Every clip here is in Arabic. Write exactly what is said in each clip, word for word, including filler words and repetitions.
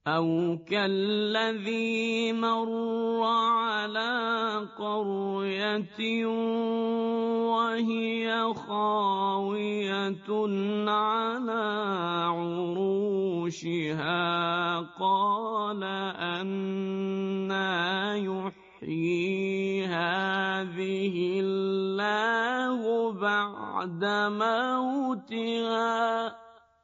أو كالذي مر على قرية وهي خاوية على عروشها قال أنى يحيي هذه الله بعد موتها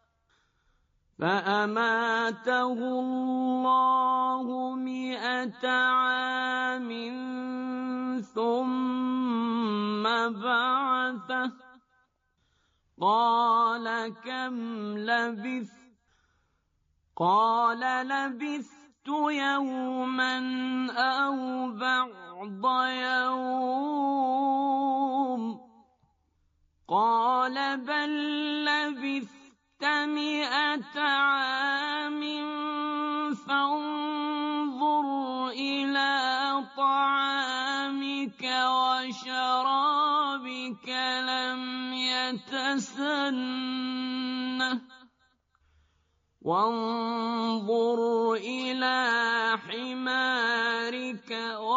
فأماته الله مئة عام ثم بعثه قال كم لبثت قال لبثت يوما أو بعض يوم قال بل لبثت مئة عام فانظر إلى طعامك وشرابك لم يتسنه وانظر إلى حمارك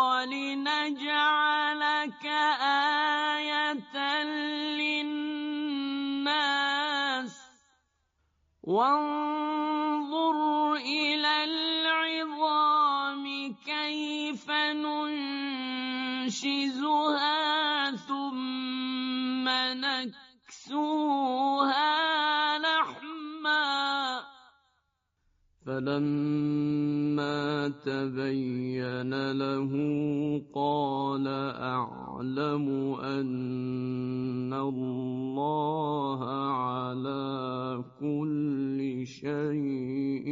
ولنجعلك آية للناس وانظر إلى العظام كيف ننشزها ثم نكسوها لحما فلما تبين له قال أعلم أن الله على كل شيء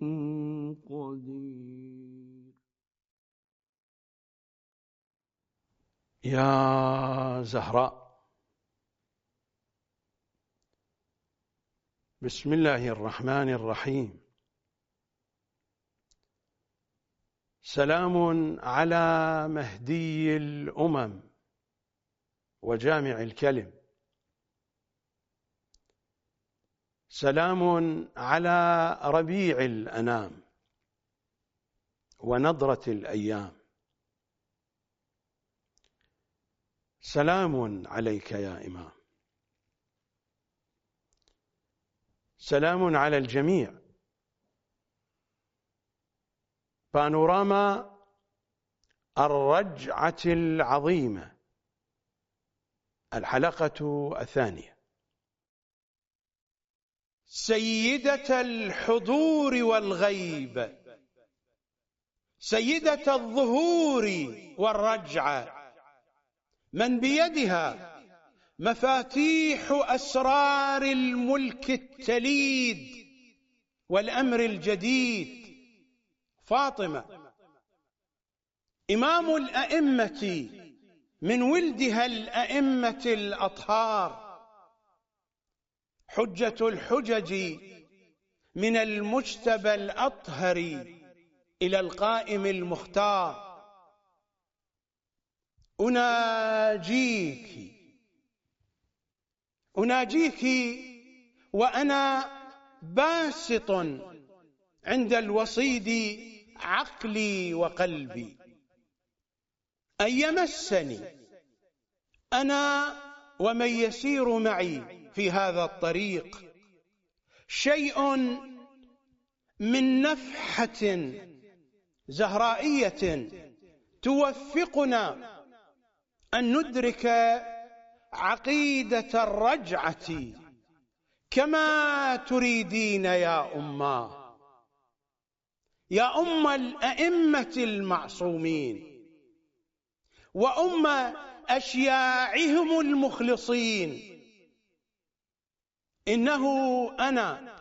قدير. يا زهراء، بسم الله الرحمن الرحيم. سلام على مهدي الأمم وجامع الكلم، سلام على ربيع الأنام ونضرة الأيام، سلام عليك يا إمام، سلام على الجميع. بانوراما الرجعة العظيمة، الحلقة الثانية. سيدة الحضور والغيب، سيدة الظهور والرجعة، من بيدها مفاتيح أسرار الملك التليد والأمر الجديد، فاطمة إمام الأئمة من ولدها الأئمة الأطهار، حجة الحجج من المجتبى الأطهر إلى القائم المختار. أناجيك أناجيك وأنا باسط عند الوصيد عقلي وقلبي، أن يمسني أنا ومن يسير معي في هذا الطريق شيء من نفحة زهرائية توفقنا أن ندرك عقيدة الرجعة كما تريدين يا أماه، يا أم الأئمة المعصومين وأم أشياعهم المخلصين. إنه أنا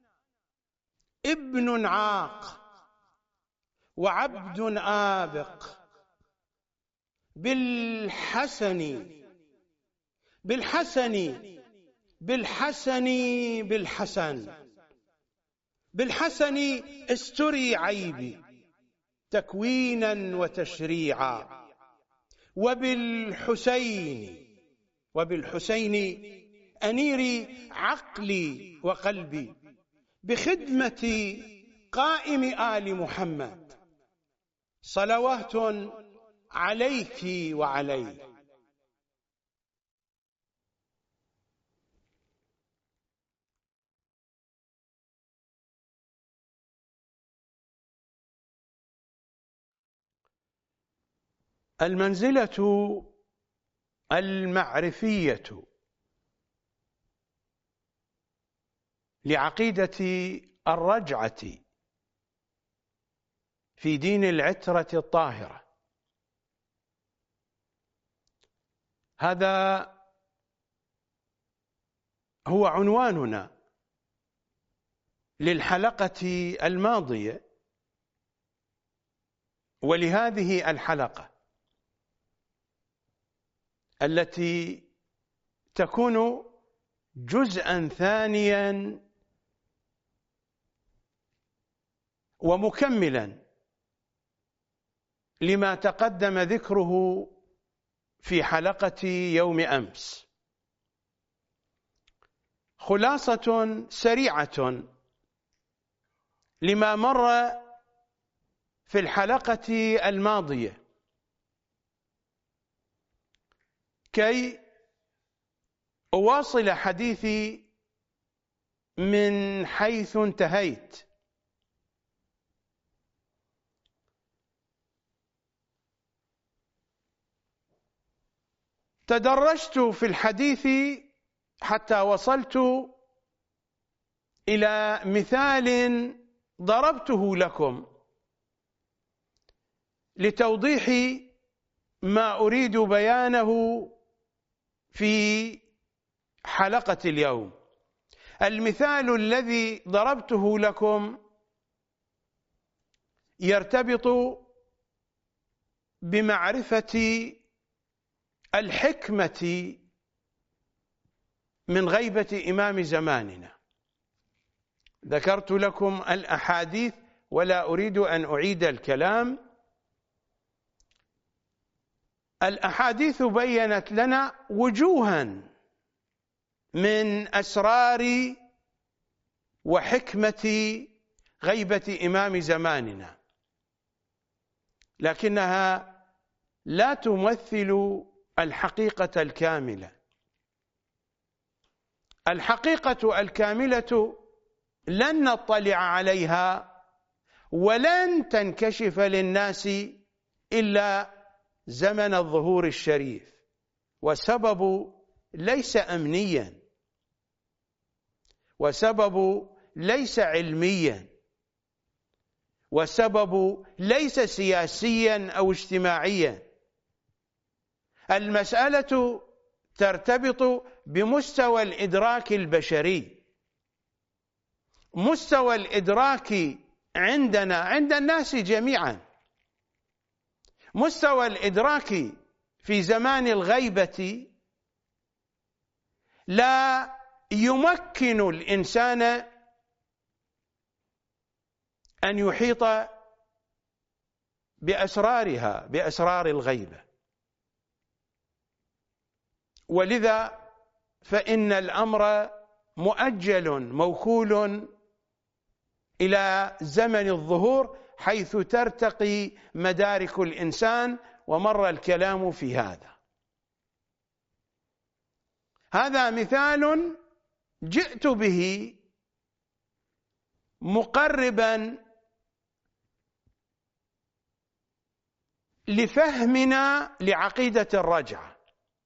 ابن عاق وعبد آبق بالحسن بالحسن بالحسن بالحسن بالحسن استري عيبي تكوينا وتشريعا، وبالحسين وبالحسين أنيري عقلي وقلبي بخدمة قائم آل محمد صلوات عليك وعليه. المنزلة المعرفية لعقيدة الرجعة في دين العترة الطاهرة، هذا هو عنواننا للحلقة الماضية ولهذه الحلقة التي تكون جزءا ثانيا ومكملا لما تقدم ذكره في حلقة يوم أمس. خلاصة سريعة لما مر في الحلقة الماضية كي أواصل حديثي من حيث انتهيت. تدرجت في الحديث حتى وصلت إلى مثال ضربته لكم لتوضيح ما أريد بيانه في حلقة اليوم. المثال الذي ضربته لكم يرتبط بمعرفة الحكمة من غيبة إمام زماننا. ذكرت لكم الأحاديث ولا أريد أن أعيد الكلام. الأحاديث بيّنت لنا وجوها من أسرار وحكمة غيبة إمام زماننا، لكنها لا تمثل الحقيقة الكاملة. الحقيقة الكاملة لن نطلع عليها ولن تنكشف للناس إلا زمن الظهور الشريف، والسبب ليس أمنيا، وسبب ليس علميا، وسبب ليس سياسيا أو اجتماعيا. المسألة ترتبط بمستوى الإدراك البشري، مستوى الإدراك عندنا عند الناس جميعا. مستوى الإدراك في زمان الغيبة لا يمكن الإنسان أن يحيط بأسرارها، بأسرار الغيبة. ولذا فإن الأمر مؤجل موكول إلى زمن الظهور حيث ترتقي مدارك الإنسان، ومر الكلام في هذا. هذا مثال جئت به مقربا لفهمنا لعقيدة الرجعة،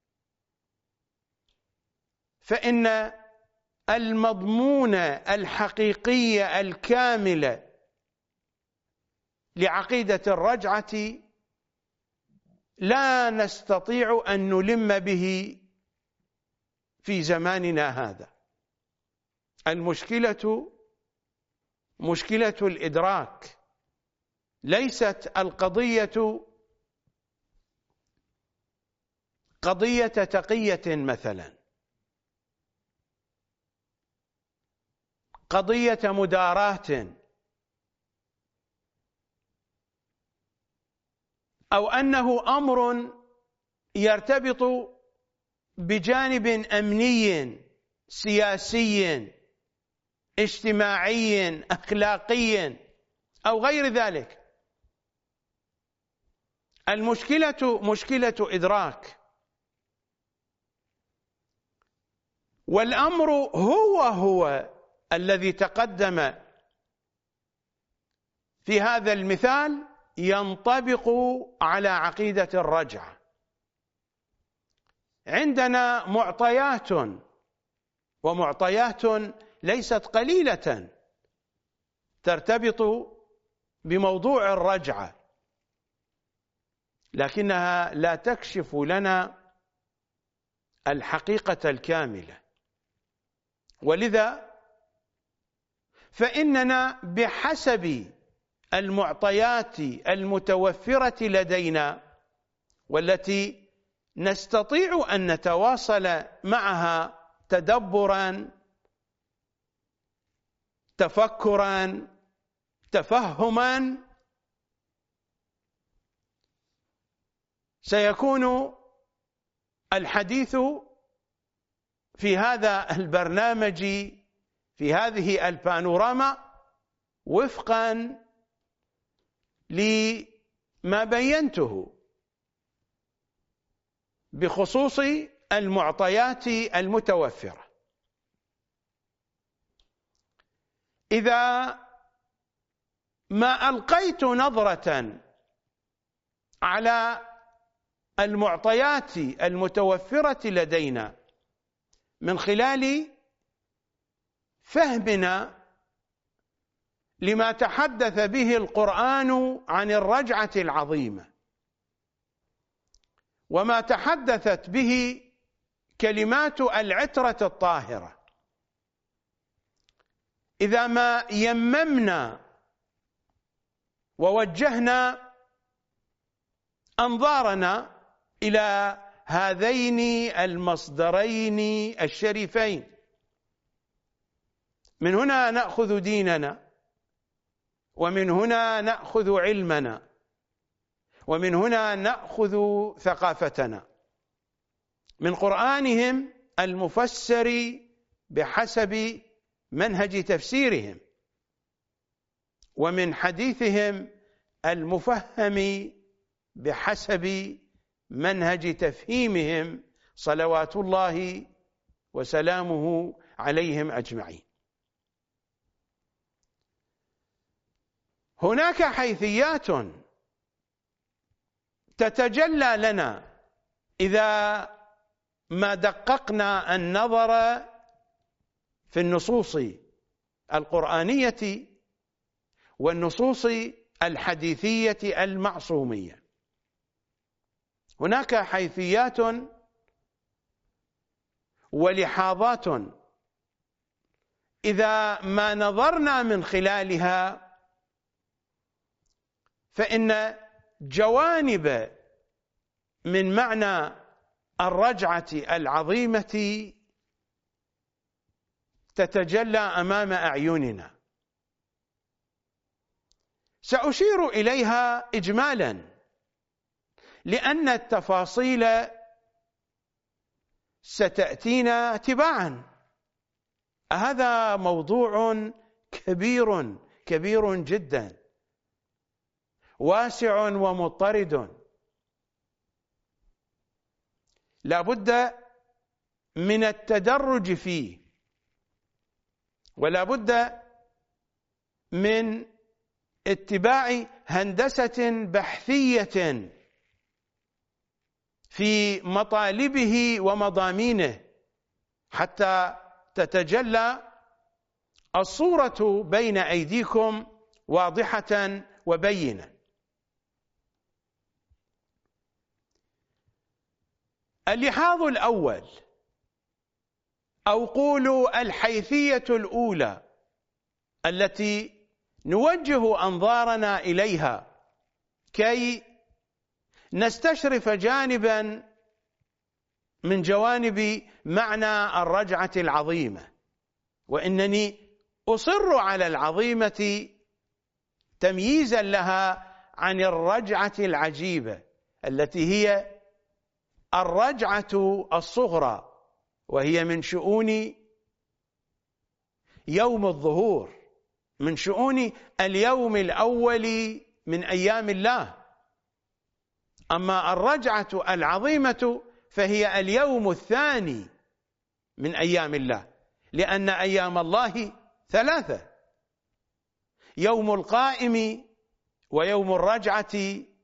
فإن المضمون الحقيقي الكامل لعقيدة الرجعة لا نستطيع أن نلم به في زماننا هذا. المشكلة مشكلة الإدراك، ليست القضية قضية تقية مثلا، قضية مداراة، أو أنه أمر يرتبط بجانب أمني سياسي اجتماعي أخلاقي. أو غير ذلك. المشكلة مشكلة إدراك، والأمر هو هو الذي تقدم في هذا المثال ينطبق على عقيدة الرجعة. عندنا معطيات، ومعطيات ليست قليلة ترتبط بموضوع الرجعة، لكنها لا تكشف لنا الحقيقة الكاملة. ولذا فإننا بحسب المعطيات المتوفرة لدينا والتي نستطيع أن نتواصل معها تدبرا، تفكرا، تفهما، سيكون الحديث في هذا البرنامج، في هذه البانوراما، وفقا لما بينته بخصوص المعطيات المتوفرة. إذا ما ألقيت نظرة على المعطيات المتوفرة لدينا من خلال فهمنا لما تحدث به القرآن عن الرجعة العظيمة، وما تحدثت به كلمات العترة الطاهرة، إذا ما يممنا ووجهنا أنظارنا إلى هذين المصدرين الشريفين، من هنا نأخذ ديننا، ومن هنا نأخذ علمنا، ومن هنا نأخذ ثقافتنا، من قرآنهم المفسر بحسب منهج تفسيرهم، ومن حديثهم المفهم بحسب منهج تفهيمهم صلوات الله وسلامه عليهم أجمعين. هناك حيثيات تتجلى لنا إذا ما دققنا النظر في النصوص القرآنية والنصوص الحديثية المعصومية. هناك حيثيات ولحاظات إذا ما نظرنا من خلالها فإن جوانب من معنى الرجعة العظيمة تتجلى أمام أعيننا، سأشير إليها إجمالا لأن التفاصيل ستأتينا تباعا. هذا موضوع كبير كبير جدا، واسع ومضطرد، لا بد من التدرج فيه، ولا بد من اتباع هندسة بحثية في مطالبه ومضامينه حتى تتجلى الصورة بين أيديكم واضحة وبينة. اللحاظ الأول، أو قولوا الحيثية الأولى التي نوجه أنظارنا إليها كي نستشرف جانبا من جوانب معنى الرجعة العظيمة، وإنني أصر على العظيمة تمييزا لها عن الرجعة العجيبة التي هي الرجعة الصغرى، وهي من شؤون يوم الظهور، من شؤون اليوم الأول من أيام الله. أما الرجعة العظيمة فهي اليوم الثاني من أيام الله، لأن أيام الله ثلاثة: يوم القائم، ويوم الرجعة،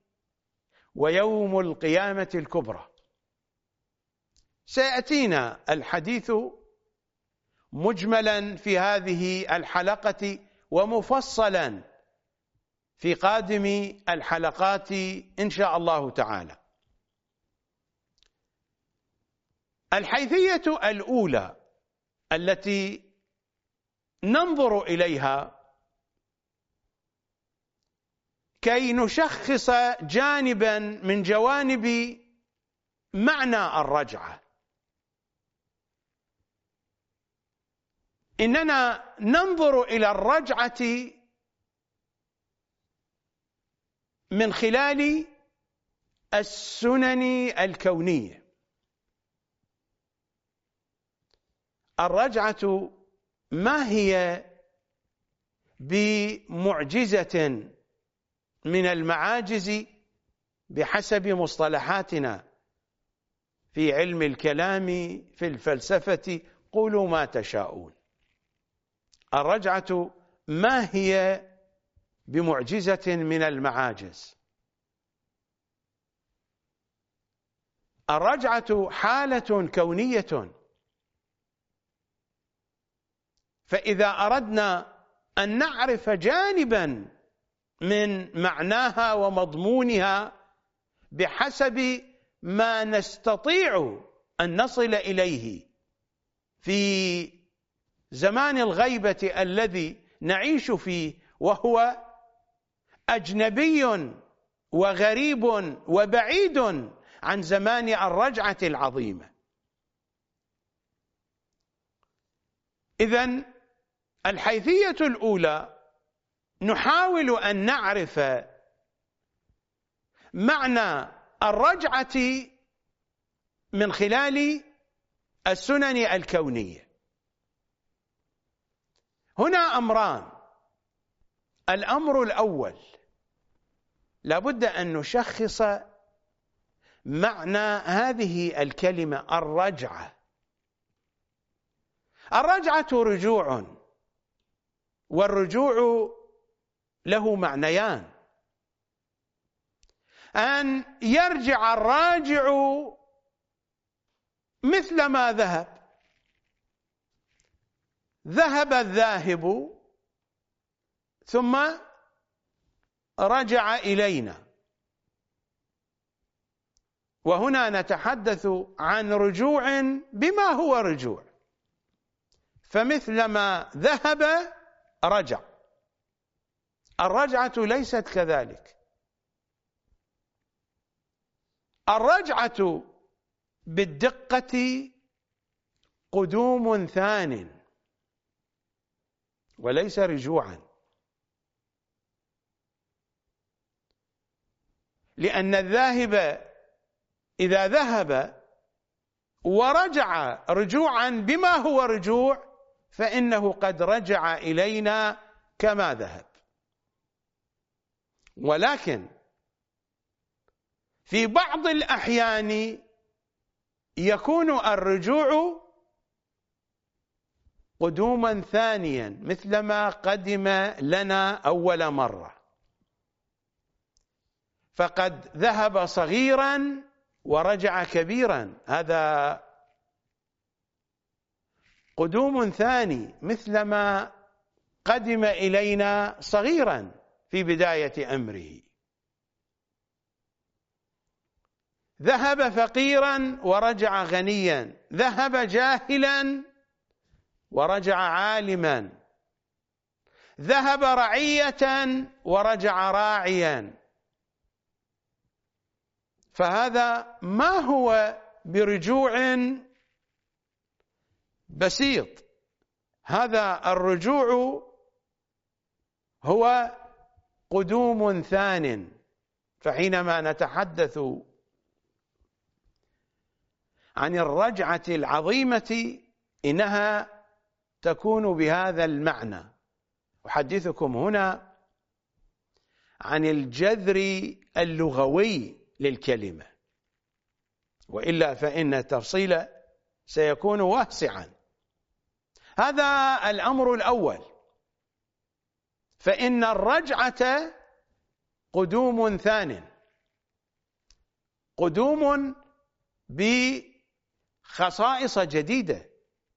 ويوم القيامة الكبرى. سيأتينا الحديث مجملا في هذه الحلقة ومفصلا في قادم الحلقات إن شاء الله تعالى. الحيثية الأولى التي ننظر إليها كي نشخص جانبا من جوانب معنى الرجعة، إننا ننظر إلى الرجعة من خلال السنن الكونية. الرجعة ما هي بمعجزة من المعاجز بحسب مصطلحاتنا في علم الكلام في الفلسفة، قولوا ما تشاءون. الرجعة ما هي بمعجزة من المعاجز. الرجعة حالة كونية، فإذا أردنا أن نعرف جانبا من معناها ومضمونها بحسب ما نستطيع أن نصل إليه في زمان الغيبة الذي نعيش فيه، وهو أجنبي وغريب وبعيد عن زمان الرجعة العظيمة. إذن الحيثية الأولى نحاول أن نعرف معنى الرجعة من خلال السنن الكونية. هنا أمران: الأمر الأول، لابد أن نشخص معنى هذه الكلمة الرجعة. الرجعة رجوع، والرجوع له معنيان: أن يرجع الراجع مثل ما ذهب، ذهب الذاهب ثم رجع إلينا. وهنا نتحدث عن رجوع بما هو رجوع، فمثلما ذهب رجع. الرجعة ليست كذلك. الرجعة بالدقة قدوم ثان وليس رجوعا، لأن الذاهب إذا ذهب ورجع رجوعا بما هو رجوع فإنه قد رجع إلينا كما ذهب. ولكن في بعض الأحيان يكون الرجوع قدوما ثانيا مثلما قدم لنا أول مرة، فقد ذهب صغيرا ورجع كبيرا، هذا قدوم ثاني مثلما قدم إلينا صغيرا في بداية أمره. ذهب فقيرا ورجع غنيا، ذهب جاهلا ورجع عالما، ذهب رعية ورجع راعيا. فهذا ما هو برجوع بسيط، هذا الرجوع هو قدوم ثان. فحينما نتحدث عن الرجعة العظيمة إنها تكون بهذا المعنى: أحدثكم هنا عن الجذر اللغوي للكلمة، وإلا فإن التفصيل سيكون واسعا. هذا الأمر الأول. فإن الرجعة قدوم ثان، قدوم بخصائص جديدة،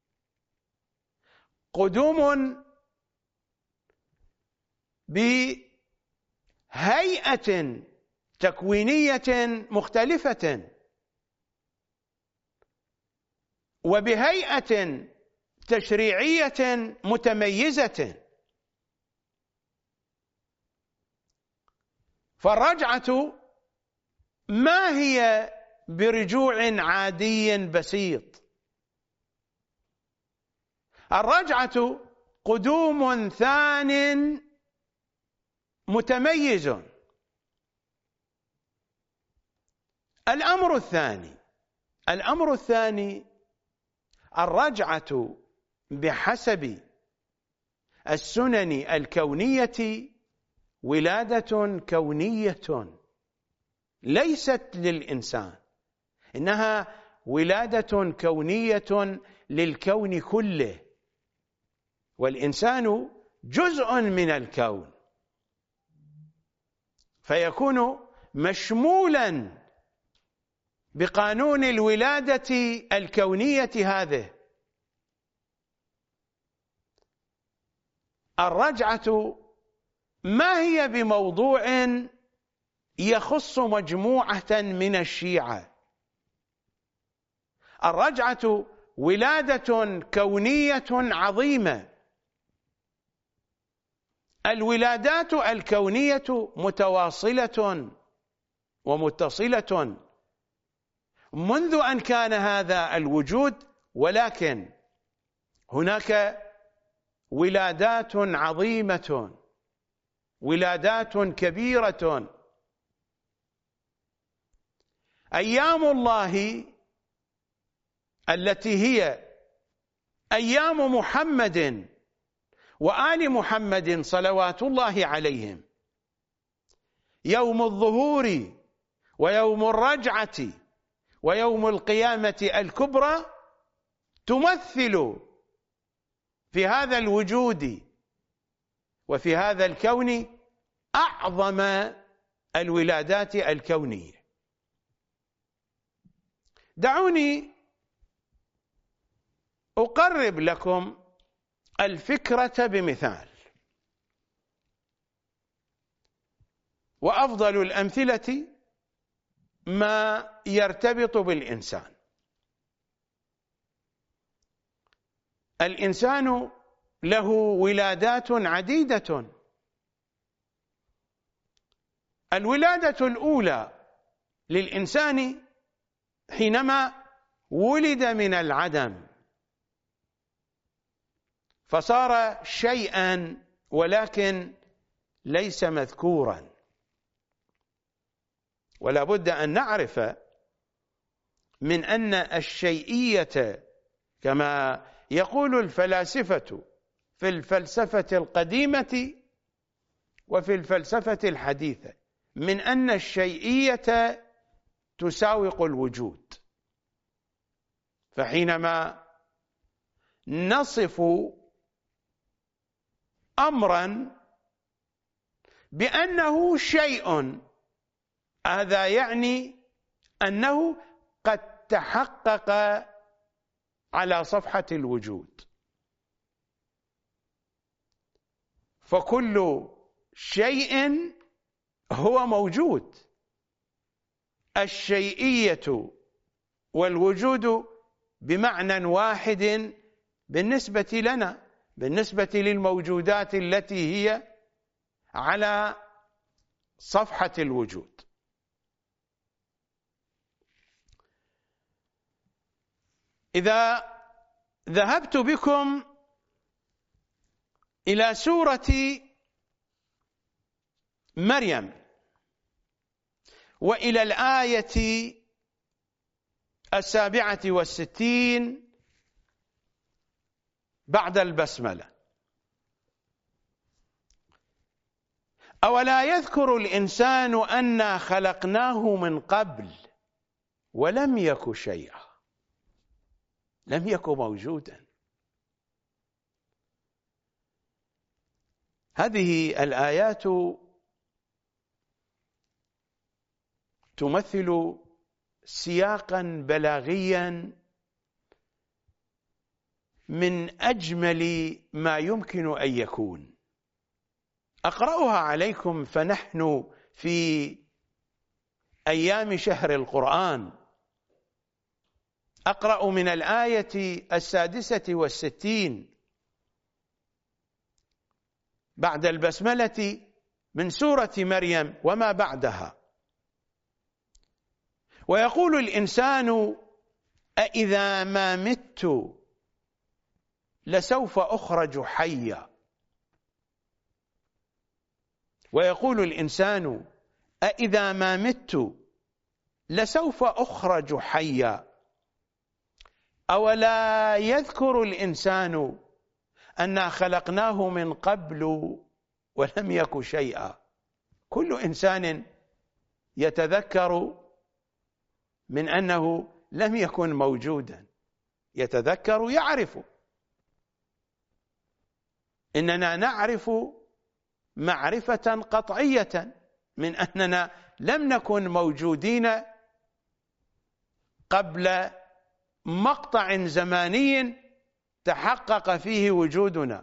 قدوم بهيئة تكوينية مختلفة، وبهيئة تشريعية متميزة. فالرجعة ما هي برجوع عادي بسيط، الرجعة قدوم ثان متميز. الأمر الثاني الأمر الثاني الرجعة بحسب السنن الكونية ولادة كونية ليست للإنسان، إنها ولادة كونية للكون كله، والإنسان جزء من الكون، فيكون مشمولا بقانون الولادة الكونية هذه. الرجعة ما هي بموضوع يخص مجموعة من الشيعة، الرجعة ولادة كونية عظيمة. الولادات الكونية متواصلة ومتصلة منذ أن كان هذا الوجود، ولكن هناك ولادات عظيمة، ولادات كبيرة. أيام الله التي هي أيام محمد وآل محمد صلوات الله عليهم، يوم الظهور ويوم الرجعة ويوم القيامة الكبرى، تمثل في هذا الوجود وفي هذا الكون أعظم الولادات الكونية. دعوني أقرب لكم الفكرة بمثال، وأفضل الأمثلة ما يرتبط بالإنسان. الإنسان له ولادات عديدة. الولادة الأولى للإنسان حينما ولد من العدم فصار شيئا ولكن ليس مذكورا. ولا بد أن نعرف من أن الشيئية كما يقول الفلاسفة في الفلسفة القديمة وفي الفلسفة الحديثة، من أن الشيئية تساوق الوجود. فحينما نصف أمرا بأنه شيء، هذا يعني أنه قد تحقق على صفحة الوجود. فكل شيء هو موجود. الشيئية والوجود بمعنى واحد بالنسبة لنا، بالنسبة للموجودات التي هي على صفحة الوجود. إذا ذهبت بكم إلى سورة مريم وإلى الآية السابعة والستين بعد البسملة، أولا يذكر الإنسان أنا خلقناه من قبل ولم يك شيئا، لم يك موجودا. هذه الآيات تمثل سياقا بلاغيا من أجمل ما يمكن أن يكون. أقرأها عليكم، فنحن في أيام شهر القرآن. أقرأ من الآية السادسة والستين بعد البسملة من سورة مريم وما بعدها. ويقول الإنسان أإذا ما مت لسوف أخرج حيا. ويقول الإنسان أإذا ما مت لسوف أخرج حيا. أولا يذكر الإنسان أنا خلقناه من قبل ولم يك شيئا. كل إنسان يتذكر من أنه لم يكن موجودا، يتذكر، يعرف. إننا نعرف معرفة قطعية من أننا لم نكن موجودين قبل مقطع زماني تحقق فيه وجودنا.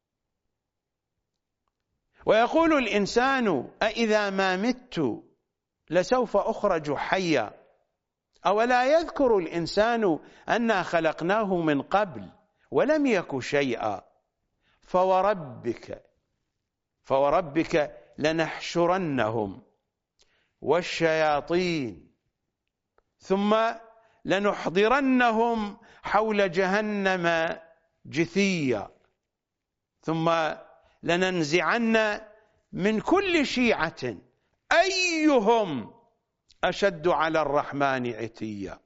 ويقول الإنسان أإذا ما مت لسوف أخرج حيا. أولا يذكر الإنسان أنا خلقناه من قبل ولم يك شيئا. فوربك فوربك لنحشرنهم والشياطين ثم لنحضرنهم حول جهنم جثيا ثم لننزعن من كل شيعة أيهم أشد على الرحمن عتيا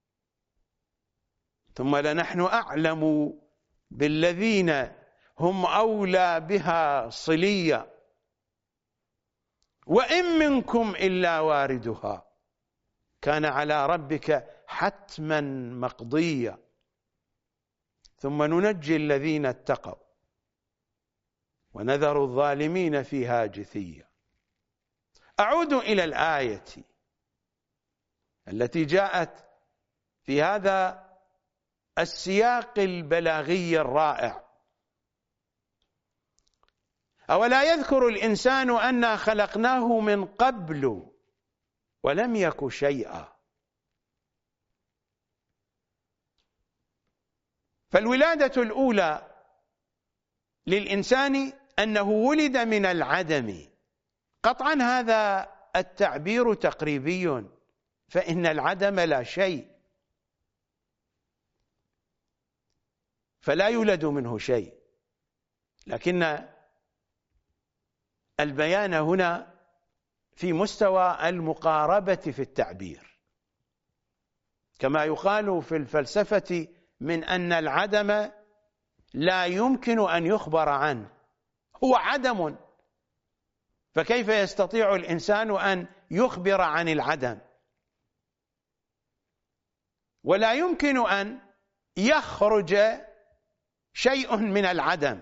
ثم لنحن أعلم بالذين هم أولى بها صليا وإن منكم إلا واردها كان على ربك حتما مقضيا ثم ننجي الذين اتقوا ونذر الظالمين فيها جثيا. أعود إلى الآية التي جاءت في هذا السياق البلاغي الرائع. أولا يذكر الإنسان أنا خلقناه من قبل ولم يك شيئا. فالولادة الأولى للإنسان أنه ولد من العدم. قطعا هذا التعبير تقريبي، فإن العدم لا شيء، فلا يولد منه شيء. لكن البيان هنا في مستوى المقاربة في التعبير، كما يقال في الفلسفة من أن العدم لا يمكن أن يخبر عنه، هو عدم، فكيف يستطيع الإنسان أن يخبر عن العدم؟ ولا يمكن أن يخرج شيء من العدم.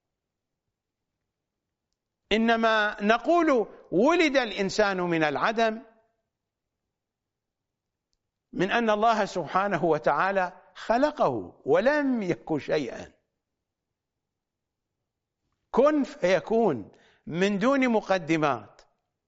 إنما نقول ولد الإنسان من العدم من أن الله سبحانه وتعالى خلقه ولم يك شيئا، كن فيكون من دون مقدمات.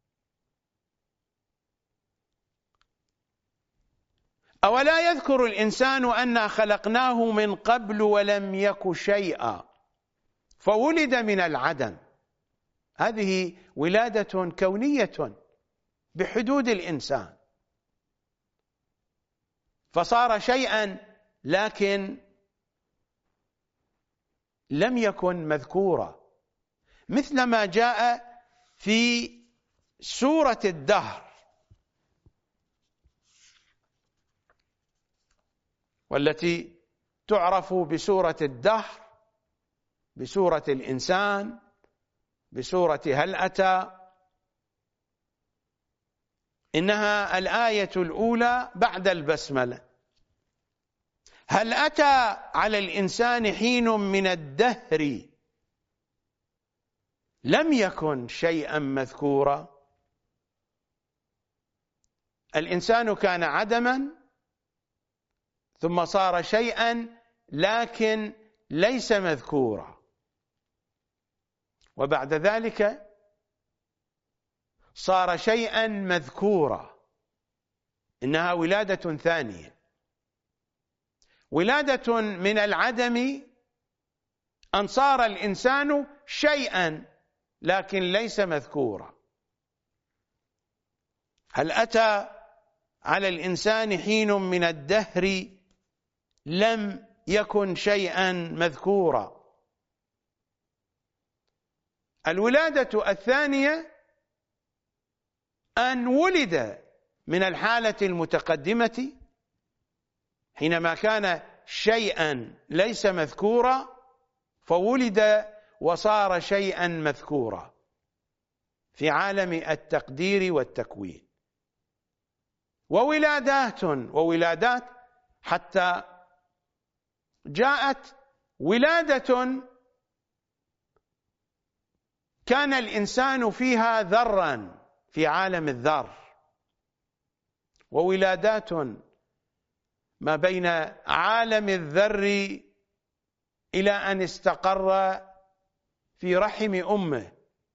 أولا يذكر الإنسان أنا خلقناه من قبل ولم يك شيئا فولد من العدم. هذه ولادة كونية بحدود الإنسان، فصار شيئا لكن لم يكن مذكورا، مثل ما جاء في سورة الدهر والتي تعرف بسورة الدهر، بسورة الإنسان، بسورة هل أتى إنها الآية الأولى بعد البسملة. هل أتى على الإنسان حين من الدهر لم يكن شيئا مذكورا. الإنسان كان عدما ثم صار شيئا لكن ليس مذكورا، وبعد ذلك صار شيئا مذكورا. إنها ولادة ثانية، ولادة من العدم، أن صار الإنسان شيئا لكن ليس مذكورا. هل أتى على الإنسان حين من الدهر لم يكن شيئا مذكورا. الولادة الثانية أن ولد من الحالة المتقدمة حينما كان شيئا ليس مذكورا، فولد وصار شيئا مذكورا في عالم التقدير والتكوين. وولادات وولادات حتى جاءت ولادة كان الإنسان فيها ذرا في عالم الذر، وولادات ما بين عالم الذر إلى أن استقر في رحم أمه،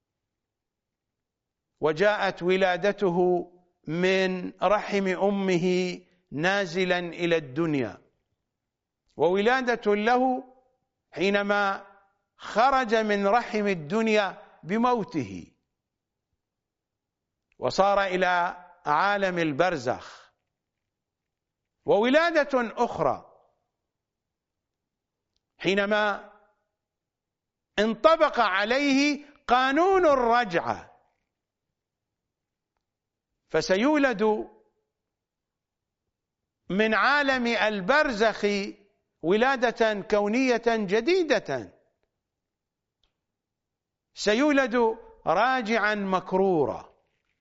وجاءت ولادته من رحم أمه نازلا إلى الدنيا، وولادة له حينما خرج من رحم الدنيا بموته وصار إلى عالم البرزخ، وولادة أخرى حينما انطبق عليه قانون الرجعة، فسيولد من عالم البرزخ ولادة كونية جديدة، سيولد راجعا مكرورا.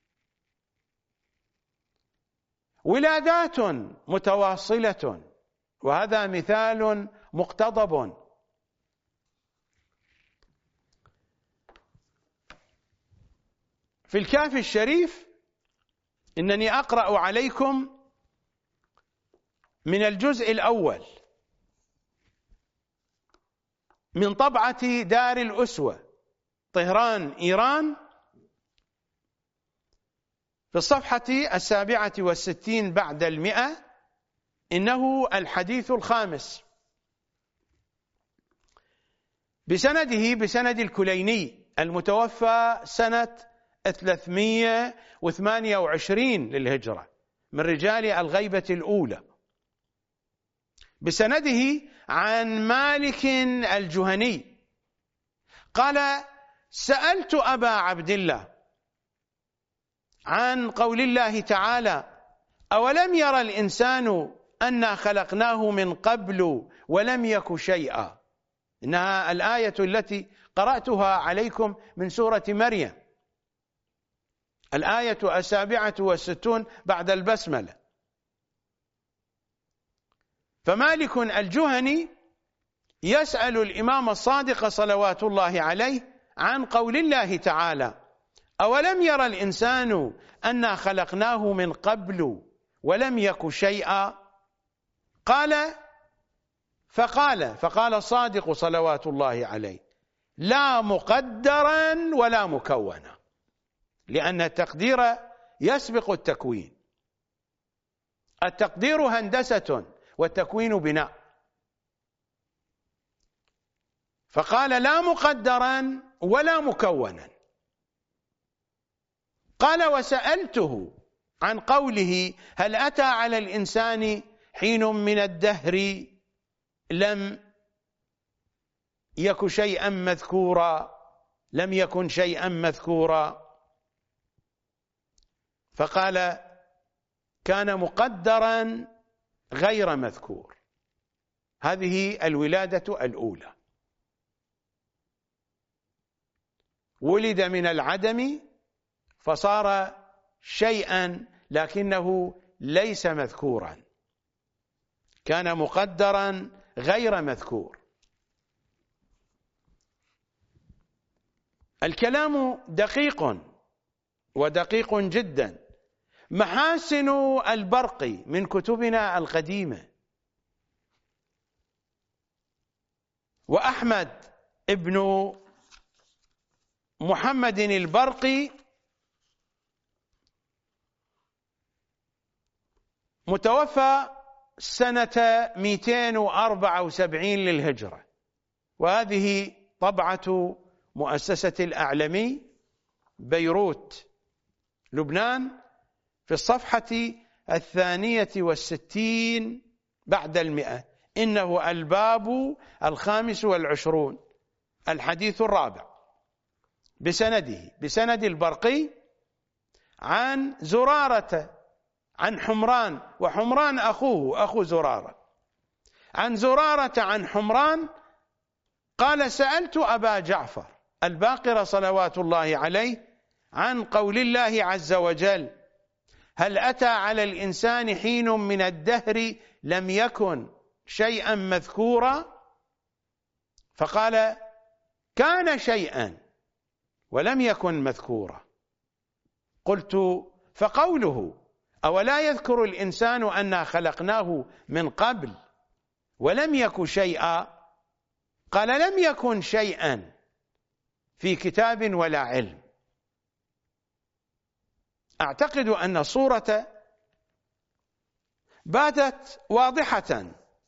ولادات متواصلة، وهذا مثال مقتضب. في الكافي الشريف إنني أقرأ عليكم من الجزء الأول من طبعة دار الأسوة طهران إيران في الصفحة السابعة والستين بعد المئة. إنه الحديث الخامس بسنده بسند الكليني المتوفى سنة ثلاثمئة وثمانية وعشرين للهجرة من رجال الغيبة الأولى، بسنده عن مالك الجهني قال: سألت أبا عبد الله عن قول الله تعالى: أولم يرى الإنسان أنا خلقناه من قبل ولم يك شيئا. إنها الآية التي قرأتها عليكم من سورة مريم، الآية السابعة والستون بعد البسملة. فمالك الجهني يسأل الإمام الصادق صلوات الله عليه عن قول الله تعالى: أولم يرى الإنسان أنا خلقناه من قبل ولم يك شيئا. قال فقال فقال الصادق صلوات الله عليه: لا مقدرا ولا مكونا، لأن التقدير يسبق التكوين. التقدير هندسة والتكوين بناء. فقال: لا مقدرا ولا مكونا. قال: وسألته عن قوله: هل أتى على الإنسان حين من الدهر لم يك شيئا مذكورا، لم يكن شيئا مذكورا. فقال: كان مقدرا غير مذكور. هذه الولادة الأولى. ولد من العدم فصار شيئا لكنه ليس مذكورا، كان مقدرا غير مذكور. الكلام دقيق ودقيق جدا. محاسن البرقي من كتبنا القديمة، وأحمد ابن محمد البرقي متوفى سنة مئتين وأربعة وسبعين للهجرة، وهذه طبعة مؤسسة الأعلمي بيروت لبنان في الصفحة الثانية والستين بعد المئة. إنه الباب الخامس والعشرون الحديث الرابع بسنده بسند البرقي عن زرارة عن حمران، وحمران أخوه أخو زرارة، عن زرارة عن حمران قال: سألت أبا جعفر الباقر صلوات الله عليه عن قول الله عز وجل: هل أتى على الإنسان حين من الدهر لم يكن شيئا مذكورا؟ فقال: كان شيئا ولم يكن مذكورا. قلت: فقوله أولا يذكر الإنسان أنا خلقناه من قبل ولم يك شيئا، قال: لم يكن شيئا في كتاب ولا علم. أعتقد أن الصورة باتت واضحة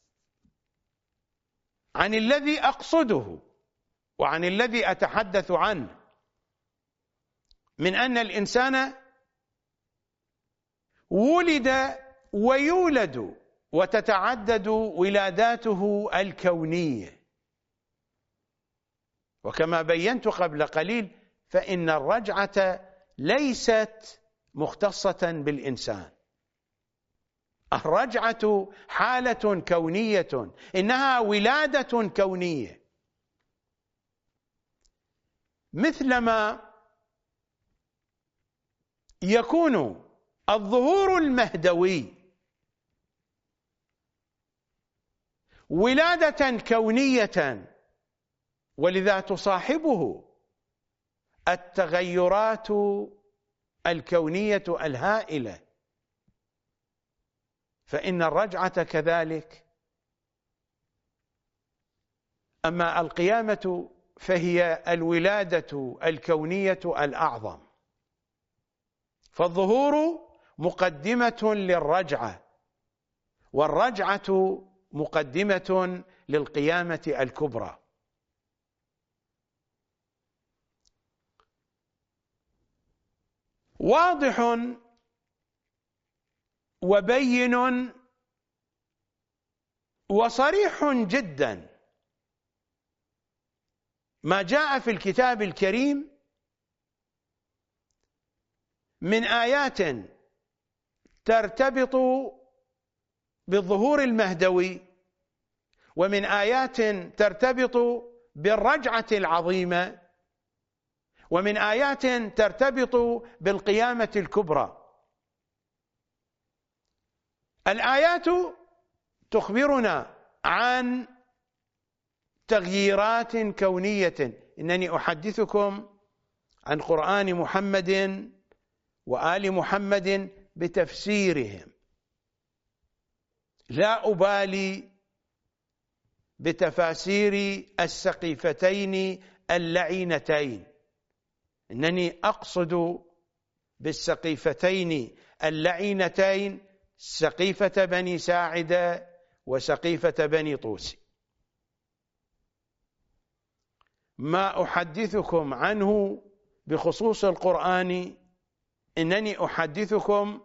عن الذي أقصده وعن الذي أتحدث عنه، من أن الإنسان ولد ويولد وتتعدد ولاداته الكونية، وكما بينت قبل قليل فإن الرجعة ليست مختصة بالإنسان. الرجعة حالة كونية، إنها ولادة كونية، مثلما يكون الظهور المهدوي ولادة كونية، ولذا تصاحبه التغيرات الكونية الهائلة، فإن الرجعة كذلك. أما القيامة فهي الولادة الكونية الأعظم، فالظهور مقدمة للرجعة، والرجعة مقدمة للقيامة الكبرى. واضح وبين وصريح جدا ما جاء في الكتاب الكريم من آيات ترتبط بالظهور المهدوي، ومن آيات ترتبط بالرجعة العظيمة، ومن آيات ترتبط بالقيامة الكبرى. الآيات تخبرنا عن تغييرات كونية. إنني أحدثكم عن قرآن محمد وآل محمد بتفسيرهم، لا أبالي بتفاسير السقيفتين اللعينتين. إنني أقصد بالسقيفتين اللعينتين سقيفة بني ساعدة وسقيفة بني طوس. ما أحدثكم عنه بخصوص القرآن، إنني أحدثكم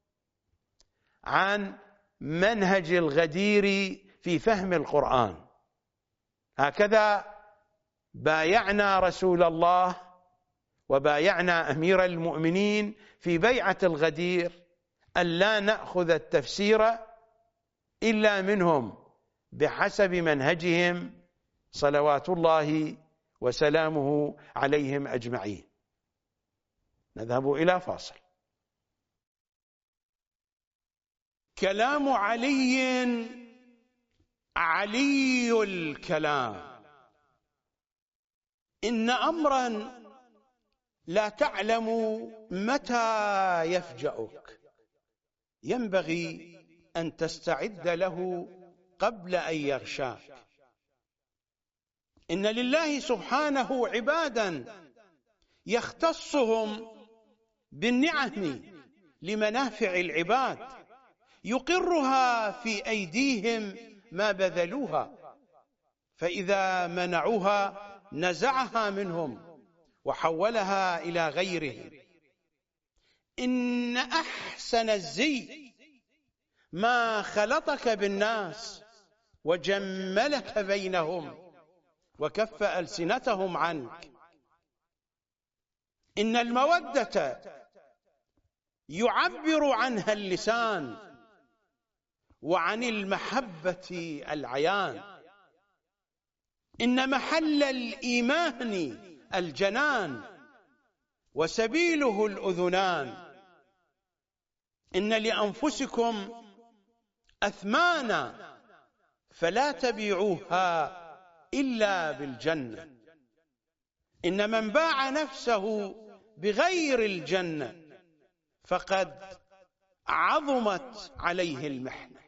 عن منهج الغدير في فهم القرآن. هكذا بايعنا رسول الله وبايعنا أمير المؤمنين في بيعة الغدير ألا نأخذ التفسير إلا منهم بحسب منهجهم صلوات الله وسلامه عليهم أجمعين. نذهب إلى فاصل. كلام علي علي الكلام، إن أمرا لا تعلم متى يفجأك، ينبغي أن تستعد له قبل أن يغشاك. إن لله سبحانه عبادا يختصهم بالنعم لمنافع العباد، يقرها في أيديهم ما بذلوها، فإذا منعوها نزعها منهم وحولها إلى غيرهم. إن أحسن الزي ما خلطك بالناس وجملك بينهم وكف ألسنتهم عنك. إن المودة يعبر عنها اللسان، وعن المحبة العيان. إن محل الإيمان الجنان، وسبيله الأذنان. إن لأنفسكم أثمانا فلا تبيعوها إلا بالجنة. إن من باع نفسه بغير الجنة فقد عظمت عليه المحنة.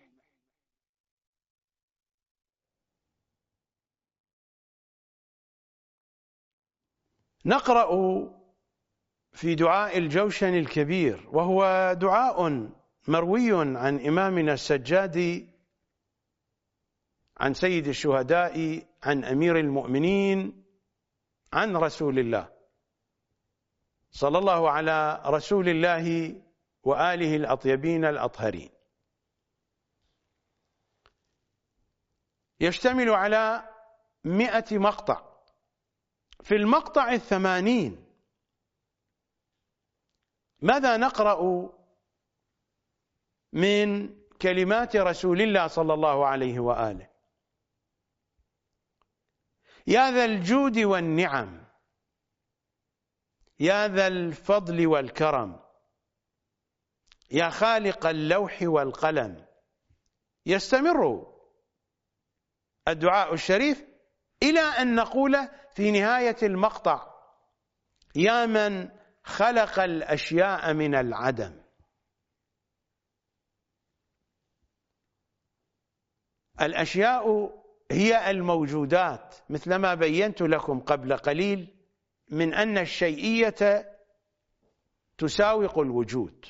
نقرأ في دعاء الجوشن الكبير، وهو دعاء مروي عن إمامنا السجادي عن سيد الشهداء عن أمير المؤمنين عن رسول الله صلى الله على رسول الله وآله الأطيبين الأطهرين. يشتمل على مئة مقطع. في المقطع الثمانين ماذا نقرأ من كلمات رسول الله صلى الله عليه وآله؟ يا ذا الجود والنعم، يا ذا الفضل والكرم، يا خالق اللوح والقلم. يستمر الدعاء الشريف إلى أن نقول في نهاية المقطع: يا من خلق الأشياء من العدم. الأشياء هي الموجودات، مثلما بينت لكم قبل قليل من أن الشيئية تساوق الوجود.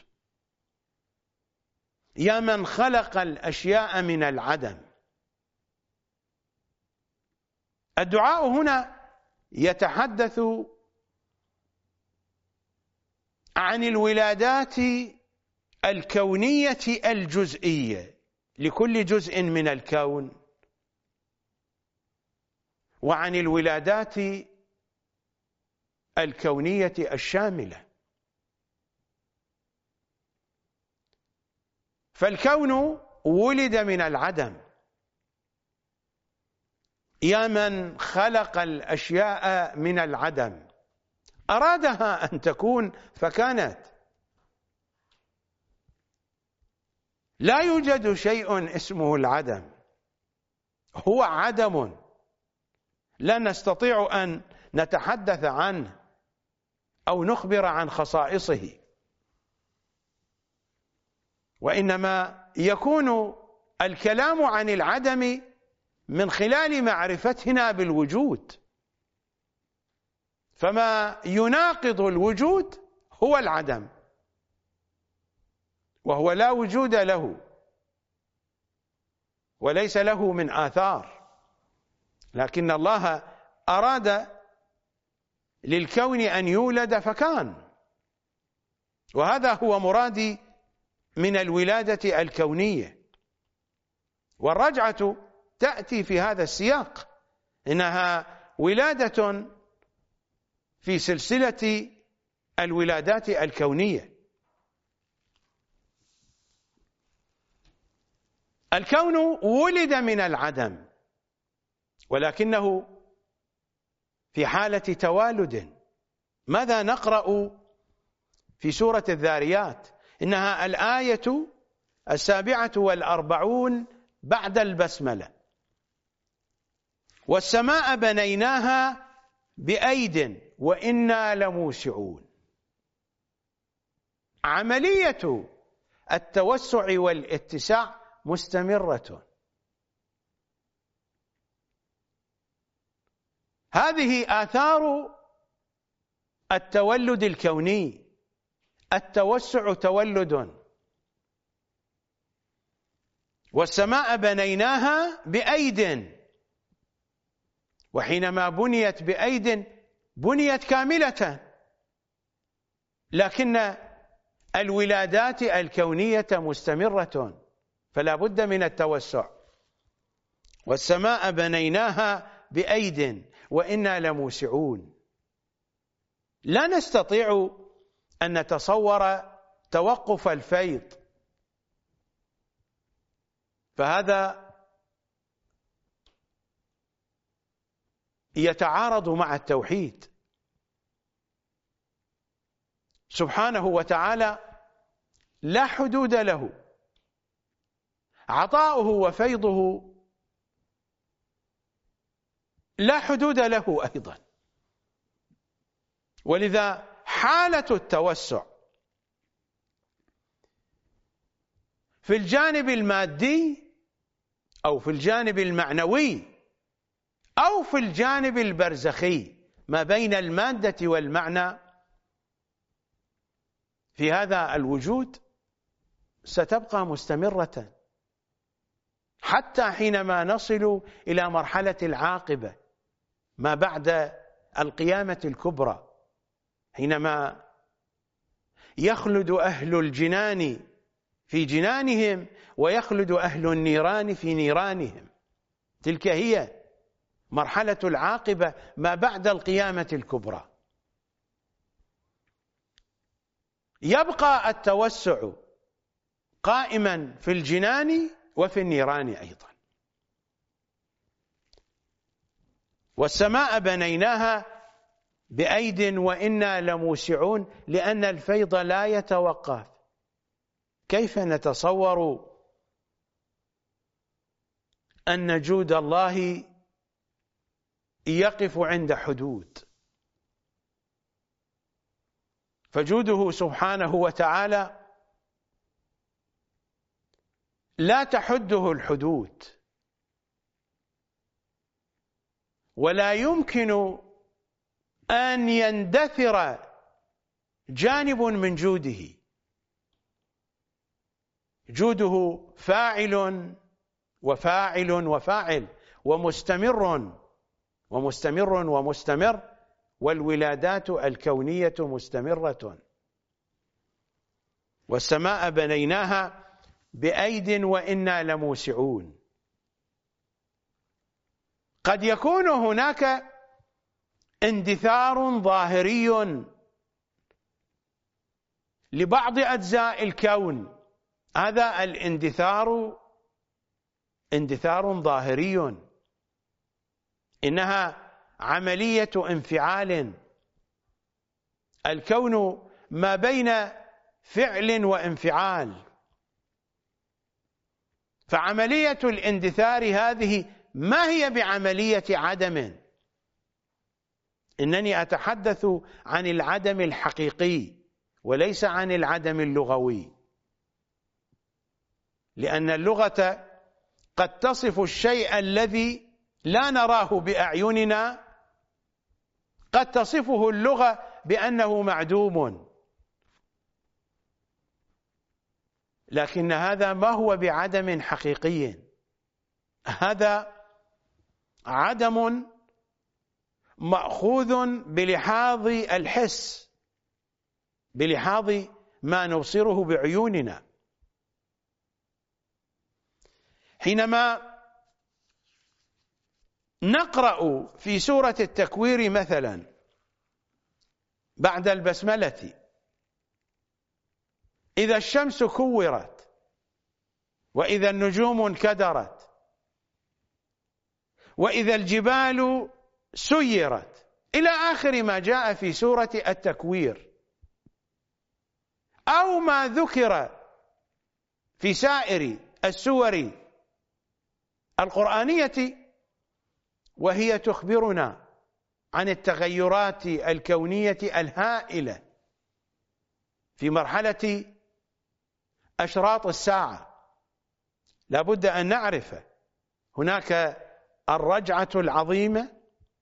يا من خلق الأشياء من العدم. الدعاء هنا يتحدث عن الولادات الكونية الجزئية لكل جزء من الكون، وعن الولادات الكونية الشاملة. فالكون ولد من العدم. يا من خلق الأشياء من العدم، أرادها أن تكون فكانت. لا يوجد شيء اسمه العدم، هو عدم لا نستطيع أن نتحدث عنه أو نخبر عن خصائصه، وإنما يكون الكلام عن العدم من خلال معرفتنا بالوجود. فما يناقض الوجود هو العدم، وهو لا وجود له وليس له من آثار، لكن الله أراد للكون أن يولد فكان، وهذا هو مرادي من الولادة الكونية. والرجعة تأتي في هذا السياق، إنها ولادة في سلسلة الولادات الكونية. الكون ولد من العدم، ولكنه في حالة توالد. ماذا نقرأ في سورة الذاريات؟ إنها الآية السابعة والأربعون بعد البسملة. والسماء بنيناها بأيد وإنا لموسعون. عملية التوسع والاتساع مستمرة. هذه آثار التولد الكوني. التوسع تولد. والسماء بنيناها بأيد، وحينما بنيت بأيد بنيت كاملة، لكن الولادات الكونية مستمرة، فلا بد من التوسع. والسماء بنيناها بأيد وإنا لموسعون. لا نستطيع أن نتصور توقف الفيض، فهذا يتعارض مع التوحيد. سبحانه وتعالى لا حدود له، عطاؤه وفيضه لا حدود له أيضا. ولذا حالة التوسع في الجانب المادي أو في الجانب المعنوي أو في الجانب البرزخي ما بين المادة والمعنى في هذا الوجود ستبقى مستمرة حتى حينما نصل إلى مرحلة العاقبة ما بعد القيامة الكبرى، حينما يخلد أهل الجنان في جنانهم ويخلد أهل النيران في نيرانهم. تلك هي مرحلة العاقبة ما بعد القيامة الكبرى. يبقى التوسع قائما في الجنان وفي النيران أيضا. والسماء بنيناها بأيد وإنا لموسعون، لأن الفيض لا يتوقف. كيف نتصور أن جود الله يقف عند حدود؟ فجوده سبحانه وتعالى لا تحده الحدود، ولا يمكن أن يندثر جانب من جوده. جوده فاعل وفاعل وفاعل ومستمر ومستمر ومستمر، والولادات الكونية مستمرة. والسماء بنيناها بأيد وإنا لموسعون. قد يكون هناك اندثار ظاهري لبعض أجزاء الكون، هذا الاندثار اندثار ظاهري، إنها عملية انفعال. الكون ما بين فعل وانفعال، فعملية الاندثار هذه ما هي بعملية عدم، إنني أتحدث عن العدم الحقيقي وليس عن العدم اللغوي، لأن اللغة قد تصف الشيء الذي لا نراه بأعيننا، قد تصفه اللغة بأنه معدوم، لكن هذا ما هو بعدم حقيقي، هذا عدم مأخوذ بلحاظ الحس، بلحاظ ما نبصره بعيوننا. حينما نقرأ في سورة التكوير مثلا بعد البسملة: إذا الشمس كورت وإذا النجوم انكدرت وإذا الجبال سيرت إلى آخر ما جاء في سورة التكوير، أو ما ذكر في سائر السور القرآنية وهي تخبرنا عن التغيرات الكونية الهائلة في مرحلة أشراط الساعة. لا بد أن نعرف هناك الرجعة العظيمة،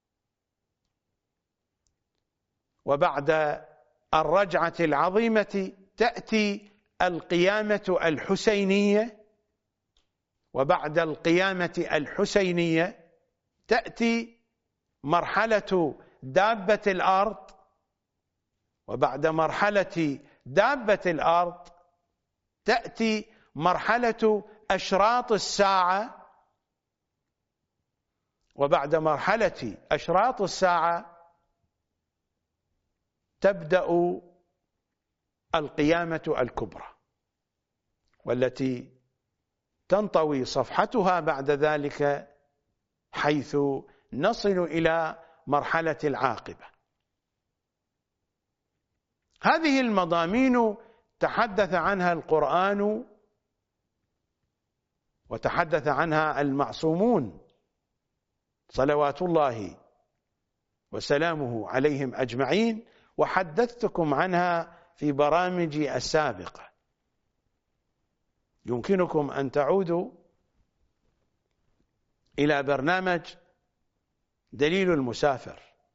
وبعد الرجعة العظيمة تأتي القيامة الحسينية، وبعد القيامة الحسينية تأتي مرحلة دابة الأرض، وبعد مرحلة دابة الأرض تأتي مرحلة أشراط الساعة، وبعد مرحلة أشراط الساعة تبدأ القيامة الكبرى، والتي تنطوي صفحتها بعد ذلك حيث نصل إلى مرحلة العاقبة. هذه المضامين تحدث عنها القرآن وتحدث عنها المعصومون صلوات الله وسلامه عليهم أجمعين، وحدثتكم عنها في برامجي السابقة. يمكنكم أن تعودوا إلى برنامج دليل المسافر،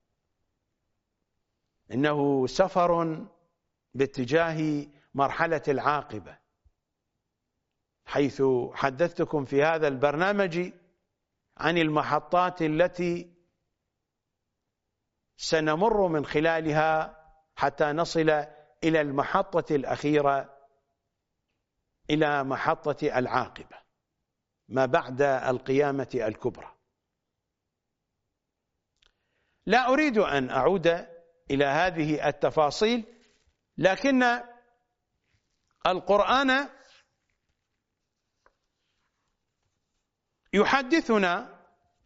إنه سفر باتجاه مرحلة العاقبة، حيث حدثتكم في هذا البرنامج عن المحطات التي سنمر من خلالها حتى نصل إلى المحطة الأخيرة، إلى محطة العاقبة ما بعد القيامة الكبرى. لا أريد أن أعود إلى هذه التفاصيل، لكن القرآن يحدثنا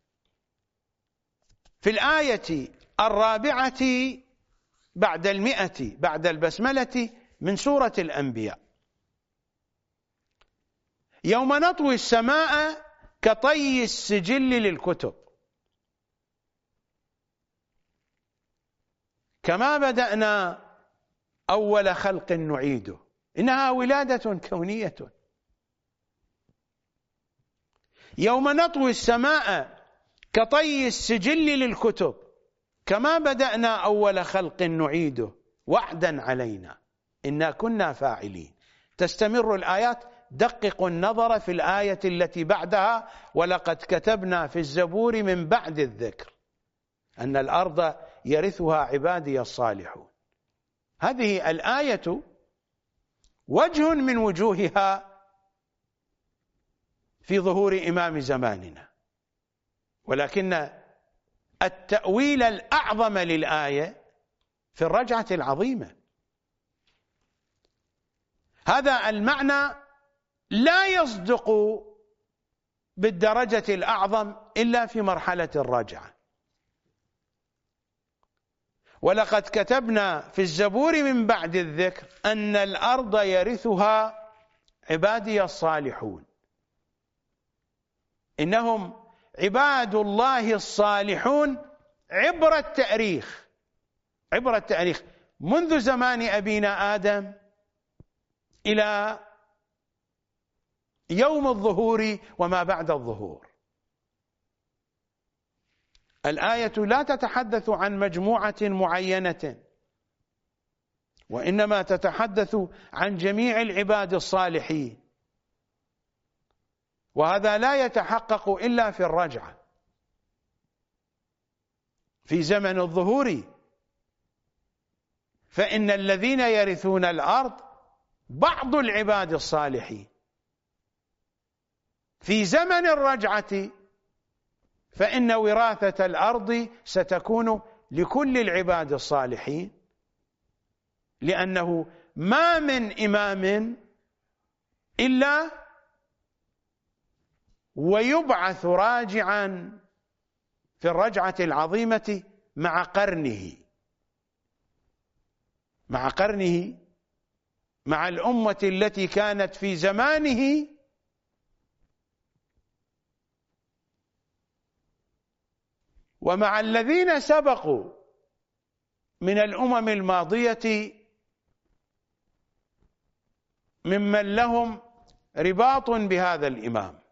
في الآية الرابعة بعد المئة بعد البسملة من سورة الأنبياء: يوم نطوي السماء كطي السجل للكتب كما بدأنا أول خلق نعيده. إنها ولادة كونية. يوم نطوي السماء كطي السجل للكتب كما بدأنا أول خلق نعيده وعدا علينا إنا كنا فاعلين. تستمر الآيات. دققوا النظر في الآية التي بعدها: ولقد كتبنا في الزبور من بعد الذكر أن الأرض يرثها عبادي الصالحون. هذه الآية وجه من وجوهها في ظهور إمام زماننا، ولكن التأويل الأعظم للآية في الرجعة العظيمة. هذا المعنى لا يصدق بالدرجة الأعظم إلا في مرحلة الرجعة. ولقد كتبنا في الزبور من بعد الذكر أن الأرض يرثها عبادي الصالحون. إنهم عباد الله الصالحون عبر التاريخ، عبر التاريخ منذ زمان أبينا آدم إلى يوم الظهور وما بعد الظهور. الآية لا تتحدث عن مجموعة معينة، وإنما تتحدث عن جميع العباد الصالحين، وهذا لا يتحقق إلا في الرجعة. في زمن الظهور فإن الذين يرثون الأرض بعض العباد الصالحين. في زمن الرجعة فإن وراثة الأرض ستكون لكل العباد الصالحين، لأنه ما من إمام إلا ويبعث راجعا في الرجعة العظيمة مع قرنه مع قرنه مع الأمة التي كانت في زمانه ومع الذين سبقوا من الأمم الماضية ممن لهم رباط بهذا الإمام.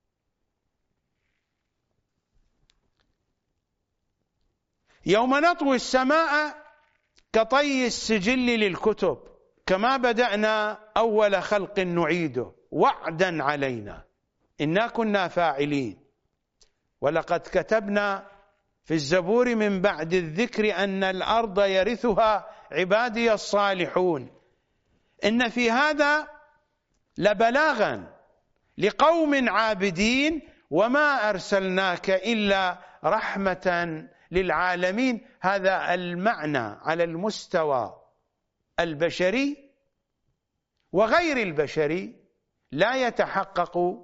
يوم نطوي السماء كطي السجل للكتب كما بدأنا أول خلق نعيده وعدا علينا إنا كنا فاعلين. ولقد كتبنا في الزبور من بعد الذكر أن الأرض يرثها عبادي الصالحون. إن في هذا لبلاغا لقوم عابدين وما أرسلناك إلا رحمة للعالمين. هذا المعنى على المستوى البشري وغير البشري لا يتحقق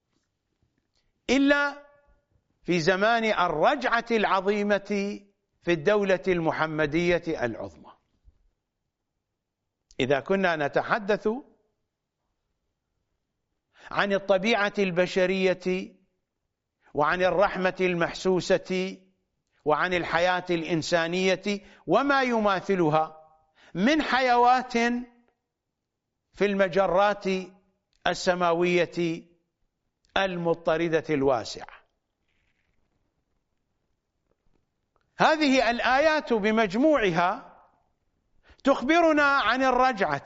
إلا في زمان الرجعة العظيمة في الدولة المحمدية العظمى. إذا كنا نتحدث عن الطبيعة البشرية وعن الرحمة المحسوسة وعن الحياة الإنسانية وما يماثلها من حيوات في المجرات السماوية المضطردة الواسعة، هذه الآيات بمجموعها تخبرنا عن الرجعة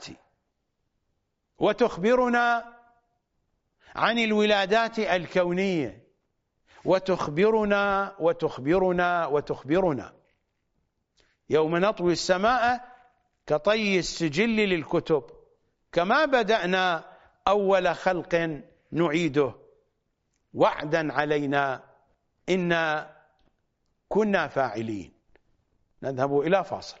وتخبرنا عن الولادات الكونية وتخبرنا وتخبرنا وتخبرنا يوم نطوي السماء كطي السجل للكتب كما بدأنا أول خلق نعيده وعدا علينا إنا كنا فاعلين. نذهب إلى فاصل.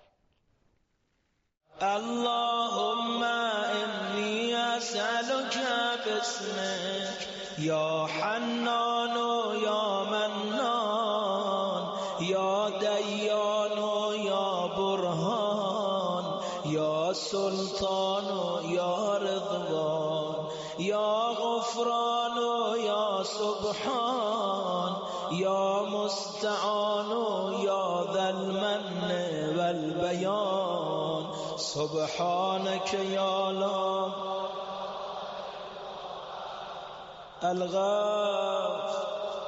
اللهم إني أسألك باسمك يا حنان يا منان يا ديان يا برهان يا سلطان يا رضوان يا غفران يا سبحان يا مستعان يا ذا المن والبيان سبحانك يا لا الغاف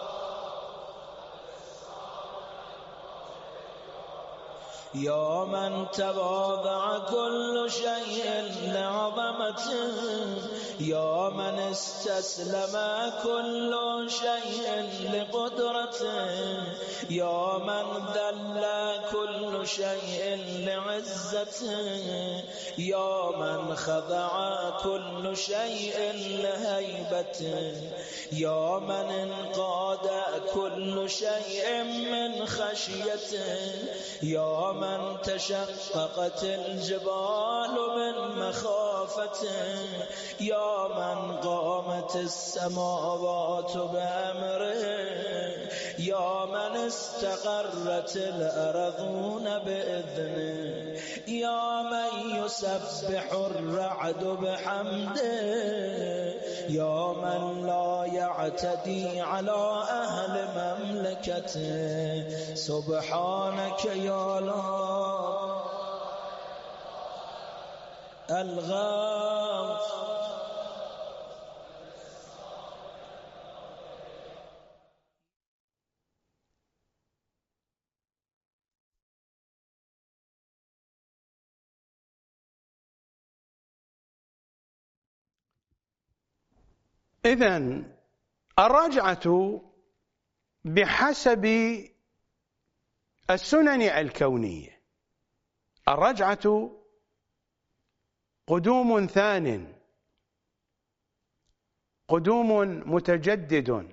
يا من تواضع كل شيء لعظمته يا من استسلم كل شيء لقدرته يا من ذل كل شيء لعزته يا من خضع كل شيء لهيبته يا من انقاد كل شيء من خشيته يا من تشققت الجبال من مخافته يا من قامت السماوات بأمره يا من استقرت الأرضون بإذنه يا من يسبح الرعد بحمده يا من لا يعتدي على أهل مملكته سبحانك يا الله الغاف إذن الرجعة بحسب السنن الكونية، الرجعة قدوم ثان، قدوم متجدد،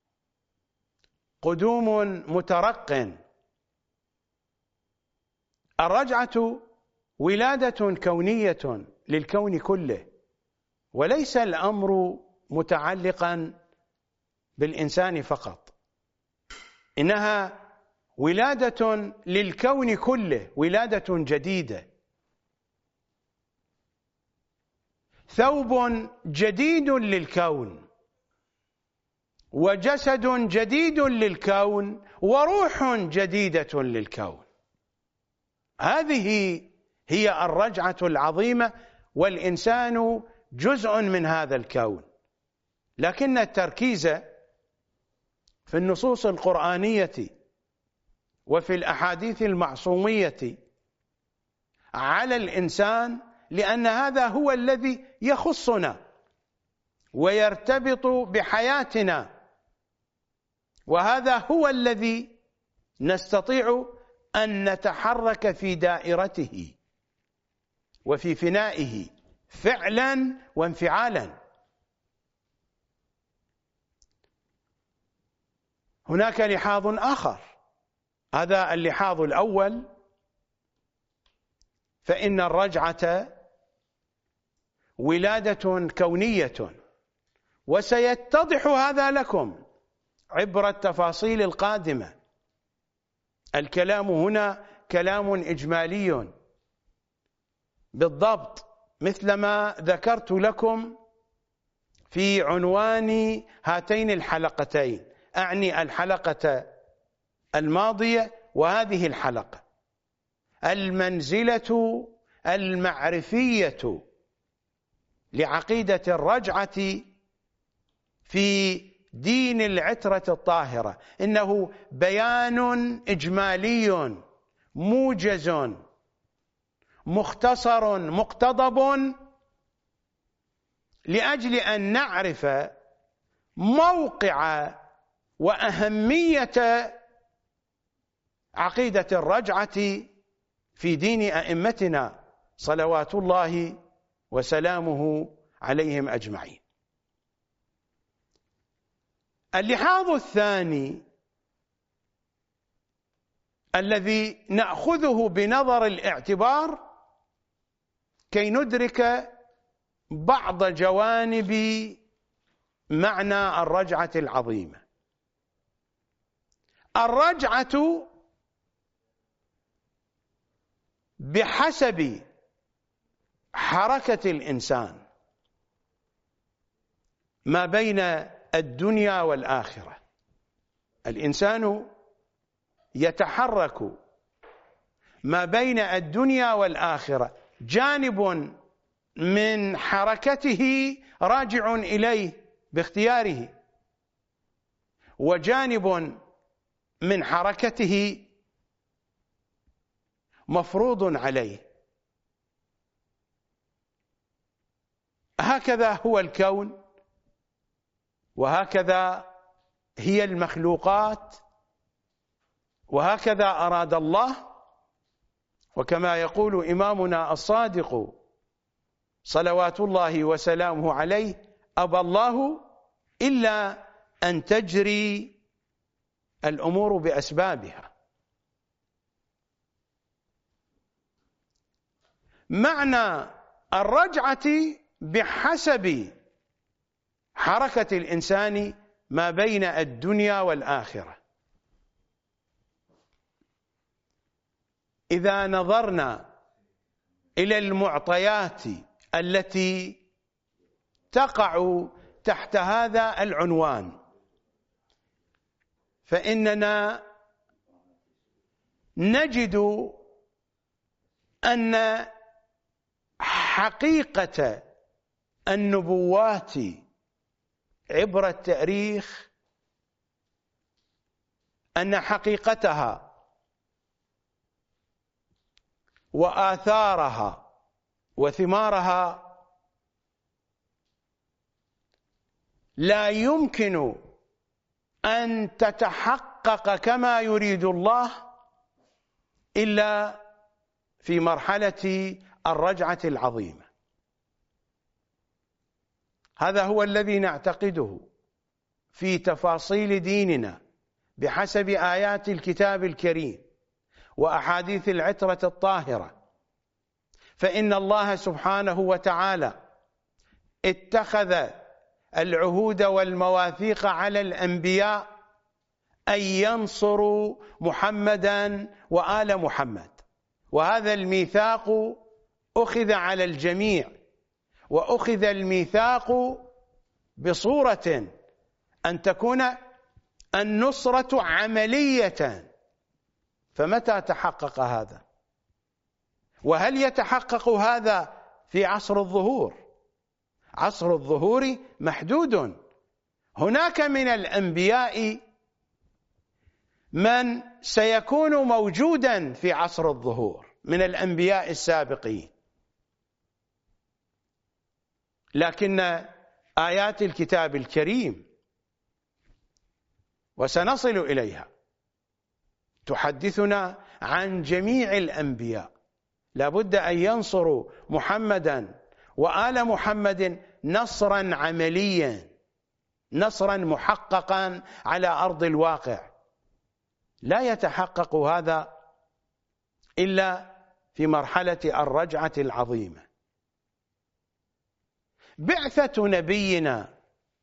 قدوم مترق. الرجعة ولادة كونية للكون كله، وليس الأمر متعلقا بالإنسان فقط، إنها ولادة للكون كله، ولادة جديدة، ثوب جديد للكون، وجسد جديد للكون، وروح جديدة للكون. هذه هي الرجعة العظيمة، والإنسان جزء من هذا الكون. لكن التركيز في النصوص القرآنية وفي الأحاديث المعصومية على الإنسان، لأن هذا هو الذي يخصنا ويرتبط بحياتنا، وهذا هو الذي نستطيع أن نتحرك في دائرته وفي فنائه فعلا وانفعالا. هناك لحاظ آخر، هذا اللحاظ الأول، فإن الرجعة ولادة كونية، وسيتضح هذا لكم عبر التفاصيل القادمة. الكلام هنا كلام إجمالي بالضبط مثلما ذكرت لكم في عنوان هاتين الحلقتين، أعني الحلقة الماضية وهذه الحلقة: المنزلة المعرفية لعقيدة الرجعة في دين العترة الطاهرة. إنه بيان إجمالي موجز مختصر مقتضب لأجل أن نعرف موقع وأهمية عقيدة الرجعة في دين أئمتنا صلوات الله وسلامه عليهم أجمعين. اللحاظ الثاني الذي نأخذه بنظر الاعتبار كي ندرك بعض جوانب معنى الرجعة العظيمة: الرجعة بحسب حركة الإنسان ما بين الدنيا والآخرة. الإنسان يتحرك ما بين الدنيا والآخرة، جانب من حركته راجع إليه باختياره، وجانب من حركته مفروض عليه. هكذا هو الكون، وهكذا هي المخلوقات، وهكذا أراد الله. وكما يقول إمامنا الصادق صلوات الله وسلامه عليه: أبى الله إلا أن تجري الأمور بأسبابها. معنى الرجعة بحسب حركة الإنسان ما بين الدنيا والآخرة. إذا نظرنا إلى المعطيات التي تقع تحت هذا العنوان، فإننا نجد أن حقيقة النبوات عبر التاريخ، أن حقيقتها وآثارها وثمارها لا يمكن أن تتحقق كما يريد الله إلا في مرحلة الرجعة العظيمة. هذا هو الذي نعتقده في تفاصيل ديننا بحسب آيات الكتاب الكريم وأحاديث العترة الطاهرة. فإن الله سبحانه وتعالى اتخذ العهود والمواثيق على الأنبياء أن ينصروا محمدا وآل محمد، وهذا الميثاق أخذ على الجميع، وأخذ الميثاق بصورة أن تكون النصرة عملية. فمتى تحقق هذا؟ وهل يتحقق هذا في عصر الظهور؟ عصر الظهور محدود. هناك من الأنبياء من سيكون موجودا في عصر الظهور من الأنبياء السابقين، لكن آيات الكتاب الكريم، وسنصل إليها، تحدثنا عن جميع الأنبياء لابد أن ينصروا محمدا وآل محمد نصرا عمليا، نصرا محققا على أرض الواقع. لا يتحقق هذا إلا في مرحلة الرجعة العظيمة. بعثة نبينا،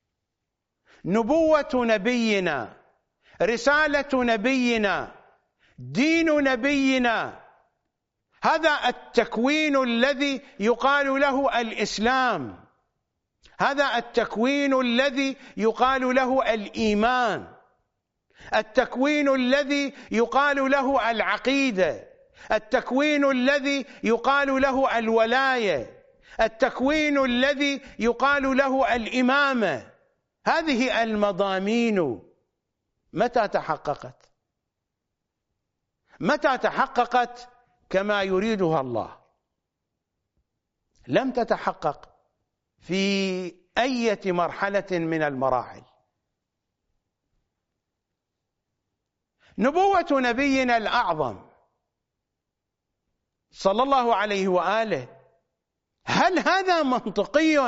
نبوة نبينا، رسالة نبينا، دين نبينا، هذا التكوين الذي يقال له الإسلام، هذا التكوين الذي يقال له الإيمان، التكوين الذي يقال له العقيدة، التكوين الذي يقال له الولاية، التكوين الذي يقال له الإمامة. هذه المضامين متى تحققت؟ متى تحققت كما يريدها الله؟ لم تتحقق في أي مرحلة من المراحل. نبوة نبينا الأعظم صلى الله عليه وآله، هل هذا منطقي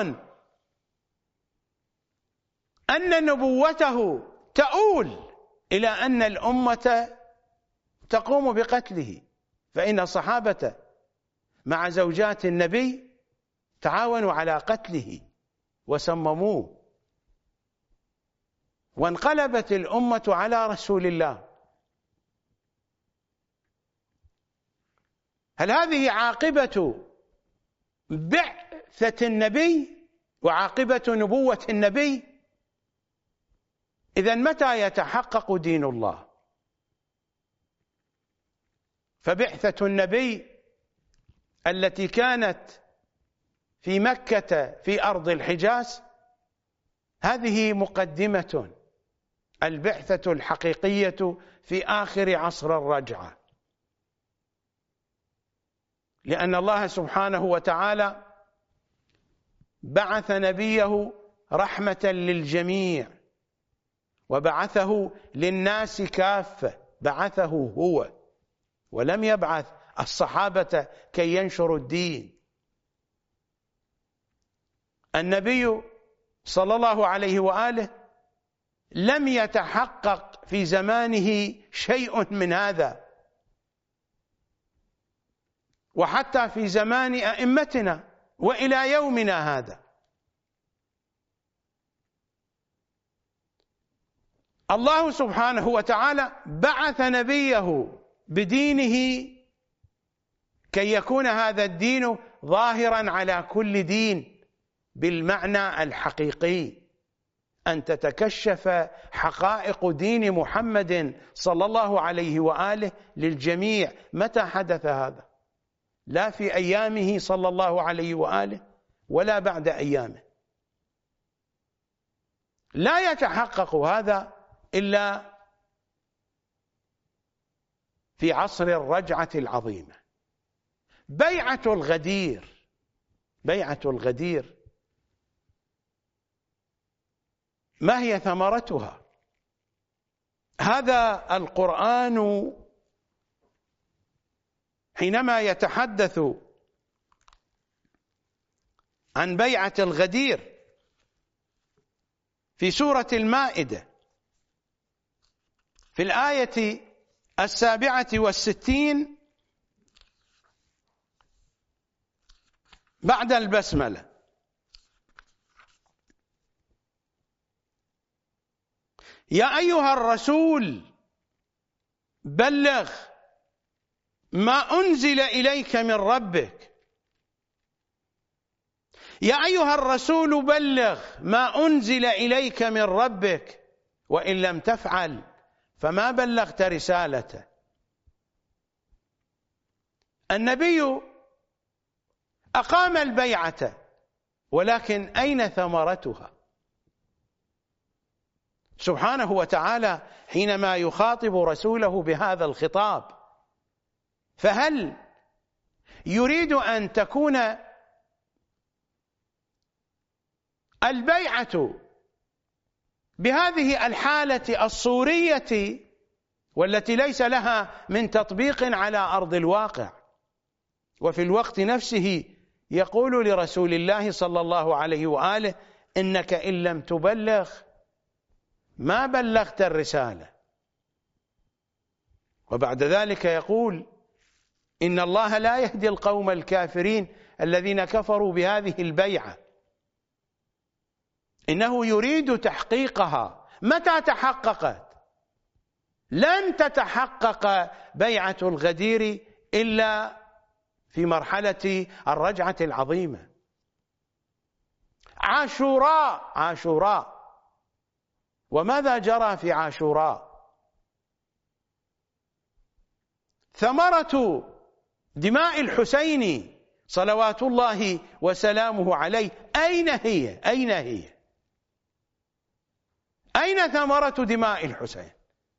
أن نبوته تؤول إلى أن الأمة تقوم بقتله؟ فإن الصحابة مع زوجات النبي تعاونوا على قتله وسمموه، وانقلبت الأمة على رسول الله. هل هذه عاقبة بعثة النبي وعاقبة نبوة النبي؟ إذن متى يتحقق دين الله؟ فبعثة النبي التي كانت في مكة في أرض الحجاز هذه مقدمة، البعثة الحقيقية في آخر عصر الرجعة، لأن الله سبحانه وتعالى بعث نبيه رحمة للجميع، وبعثه للناس كافة، بعثه هو، ولم يبعث الصحابة كي ينشروا الدين. النبي صلى الله عليه وآله لم يتحقق في زمانه شيء من هذا، وحتى في زمان أئمتنا وإلى يومنا هذا. الله سبحانه وتعالى بعث نبيه بدينه كي يكون هذا الدين ظاهرا على كل دين بالمعنى الحقيقي، أن تتكشف حقائق دين محمد صلى الله عليه وآله للجميع. متى حدث هذا؟ لا في أيامه صلى الله عليه وآله ولا بعد أيامه. لا يتحقق هذا إلا في عصر الرجعة العظيمة. بيعة الغدير، بيعة الغدير ما هي ثمرتها؟ هذا القرآن حينما يتحدث عن بيعة الغدير في سورة المائدة في الآية السابعة والستين بعد البسملة: يا أيها الرسول بلغ ما أنزل إليك من ربك، يا أيها الرسول بلغ ما أنزل إليك من ربك، وإن لم تفعل فما بلغت رسالته. النبي أقام البيعة، ولكن أين ثمرتها؟ سبحانه وتعالى حينما يخاطب رسوله بهذا الخطاب، فهل يريد أن تكون البيعة بهذه الحالة الصورية والتي ليس لها من تطبيق على أرض الواقع، وفي الوقت نفسه يقول لرسول الله صلى الله عليه وآله: إنك إن لم تبلغ ما بلغت الرسالة. وبعد ذلك يقول: إن الله لا يهدي القوم الكافرين الذين كفروا بهذه البيعة. إنه يريد تحقيقها. متى تحققت؟ لن تتحقق بيعة الغدير إلا في مرحلة الرجعة العظيمة. عاشوراء عاشوراء وماذا جرى في عاشوراء؟ ثمرة دماء الحسين صلوات الله وسلامه عليه أين هي؟ أين هي؟ أين ثمرة دماء الحسين؟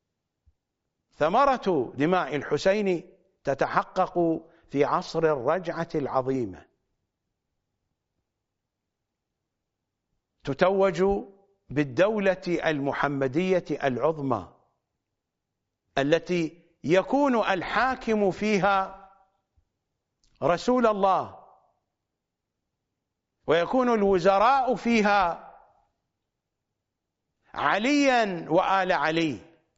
ثمرة دماء الحسين تتحقق في عصر الرجعة العظيمة، تتوج بالدولة المحمدية العظمى التي يكون الحاكم فيها رسول الله، ويكون الوزراء فيها عليا وآل علي.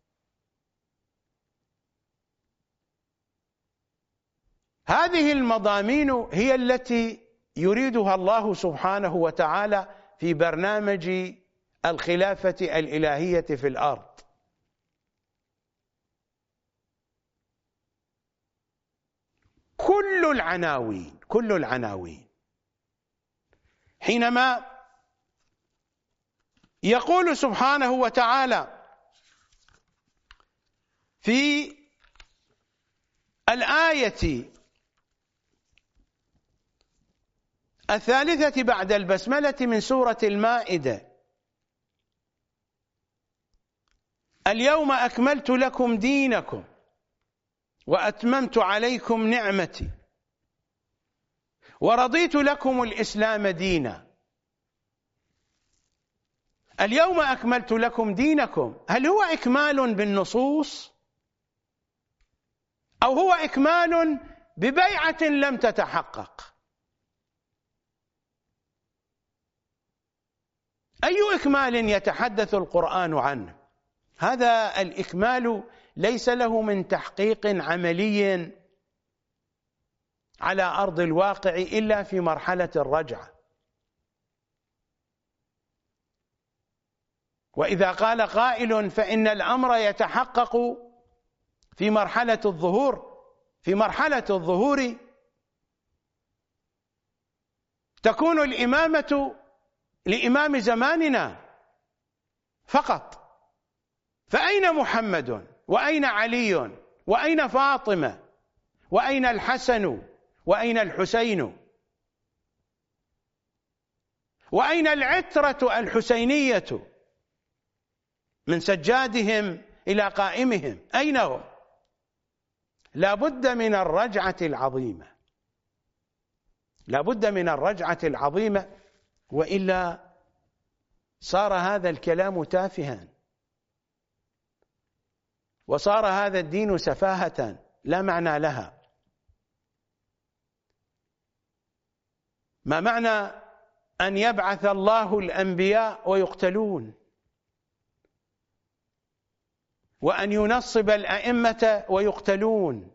هذه المضامين هي التي يريدها الله سبحانه وتعالى في برنامج الخلافة الإلهية في الأرض. كل العناوين كل العناوين حينما يقول سبحانه وتعالى في الآية الثالثة بعد البسملة من سورة المائدة: اليوم أكملت لكم دينكم وأتممت عليكم نعمتي ورضيت لكم الإسلام دينا. اليوم أكملت لكم دينكم، هل هو إكمال بالنصوص أو هو إكمال ببيعة لم تتحقق؟ أي إكمال يتحدث القرآن عنه؟ هذا الإكمال ليس له من تحقيق عملي على أرض الواقع إلا في مرحلة الرجعة. وإذا قال قائل فإن الأمر يتحقق في مرحلة الظهور، في مرحلة الظهور تكون الإمامة لإمام زماننا فقط، فأين محمد؟ وأين علي؟ وأين فاطمة؟ وأين الحسن؟ وأين الحسين؟ وأين العترة الحسينية من سجادهم إلى قائمهم؟ أين هم؟ لا بد من الرجعة العظيمة، لا بد من الرجعة العظيمة، وإلا صار هذا الكلام تافها، وصار هذا الدين سفاهة لا معنى لها. ما معنى أن يبعث الله الأنبياء ويقتلون، وأن ينصب الأئمة ويقتلون،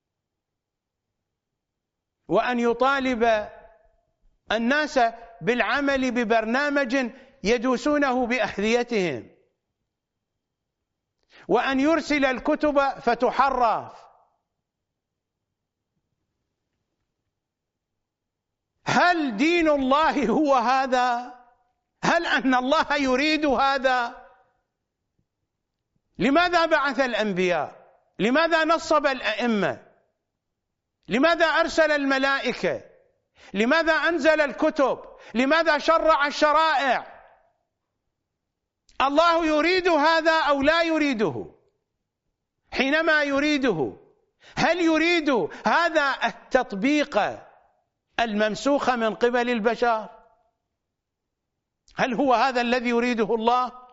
وأن يطالب الناس بالعمل ببرنامج يدوسونه بأحذيتهم، وأن يرسل الكتب فتحرف. هل دين الله هو هذا؟ هل أن الله يريد هذا؟ لماذا بعث الأنبياء؟ لماذا نصب الأئمة؟ لماذا أرسل الملائكة؟ لماذا أنزل الكتب؟ لماذا شرع الشرائع؟ الله يريد هذا أو لا يريده؟ حينما يريده، هل يريد هذا التطبيق الممسوخ من قبل البشر؟ هل هو هذا الذي يريده الله؟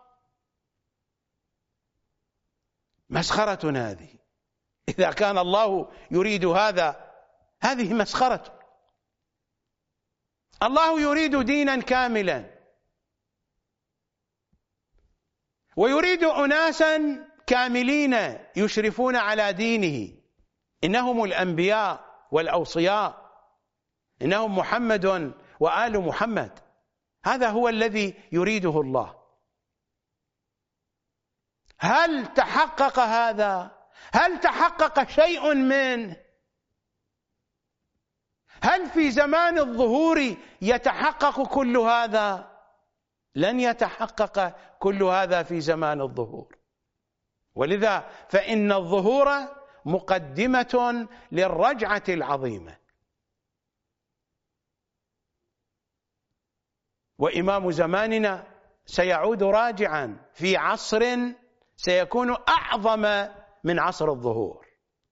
مسخرة هذه. إذا كان الله يريد هذا، هذه مسخرة. الله يريد دينا كاملا، ويريد أناسا كاملين يشرفون على دينه، إنهم الأنبياء والأوصياء، إنهم محمد وآل محمد. هذا هو الذي يريده الله. هل تحقق هذا؟ هل تحقق شيء منه؟ هل في زمان الظهور يتحقق كل هذا؟ لن يتحقق كل هذا في زمان الظهور. ولذا فإن الظهور مقدمة للرجعة العظيمة. وإمام زماننا سيعود راجعا في عصر سيكون أعظم من عصر الظهور.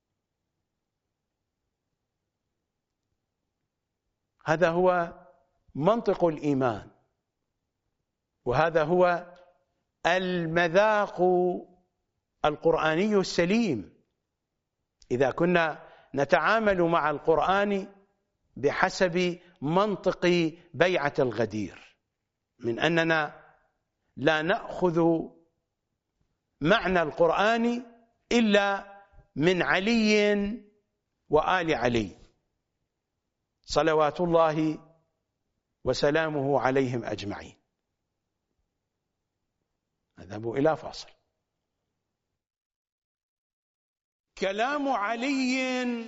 هذا هو منطق الإيمان، وهذا هو المذاق القرآني السليم. إذا كنا نتعامل مع القرآن بحسب منطق بيعة الغدير، من أننا لا نأخذ معنى القرآن إلا من علي وآل علي صلوات الله وسلامه عليهم أجمعين. نذهب إلى فاصل. كلام علي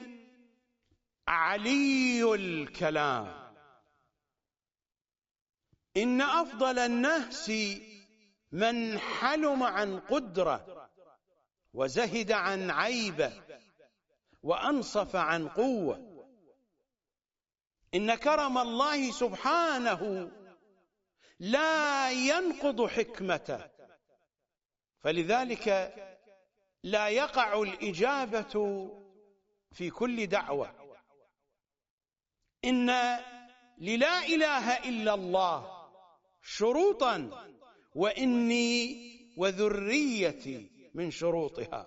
علي الكلام، إن أفضل الناس من حلم عن قدرة وزهد عن عيبة وأنصف عن قوة. إن كرم الله سبحانه لا ينقض حكمته، فلذلك لا يقع الإجابة في كل دعوة. إن للا إله إلا الله شروطا، وإني وذريتي من شروطها.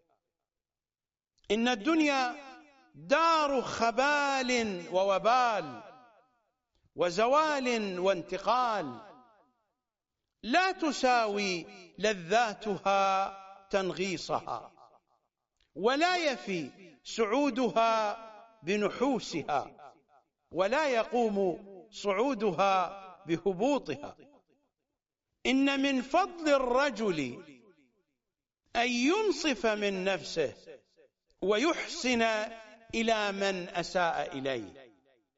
إن الدنيا دار خبال ووبال وزوال وانتقال، لا تساوي لذاتها تنغيصها، ولا يفي سعودها بنحوسها، ولا يقوم صعودها بهبوطها. إن من فضل الرجل أن ينصف من نفسه ويحسن إلى من أساء إليه.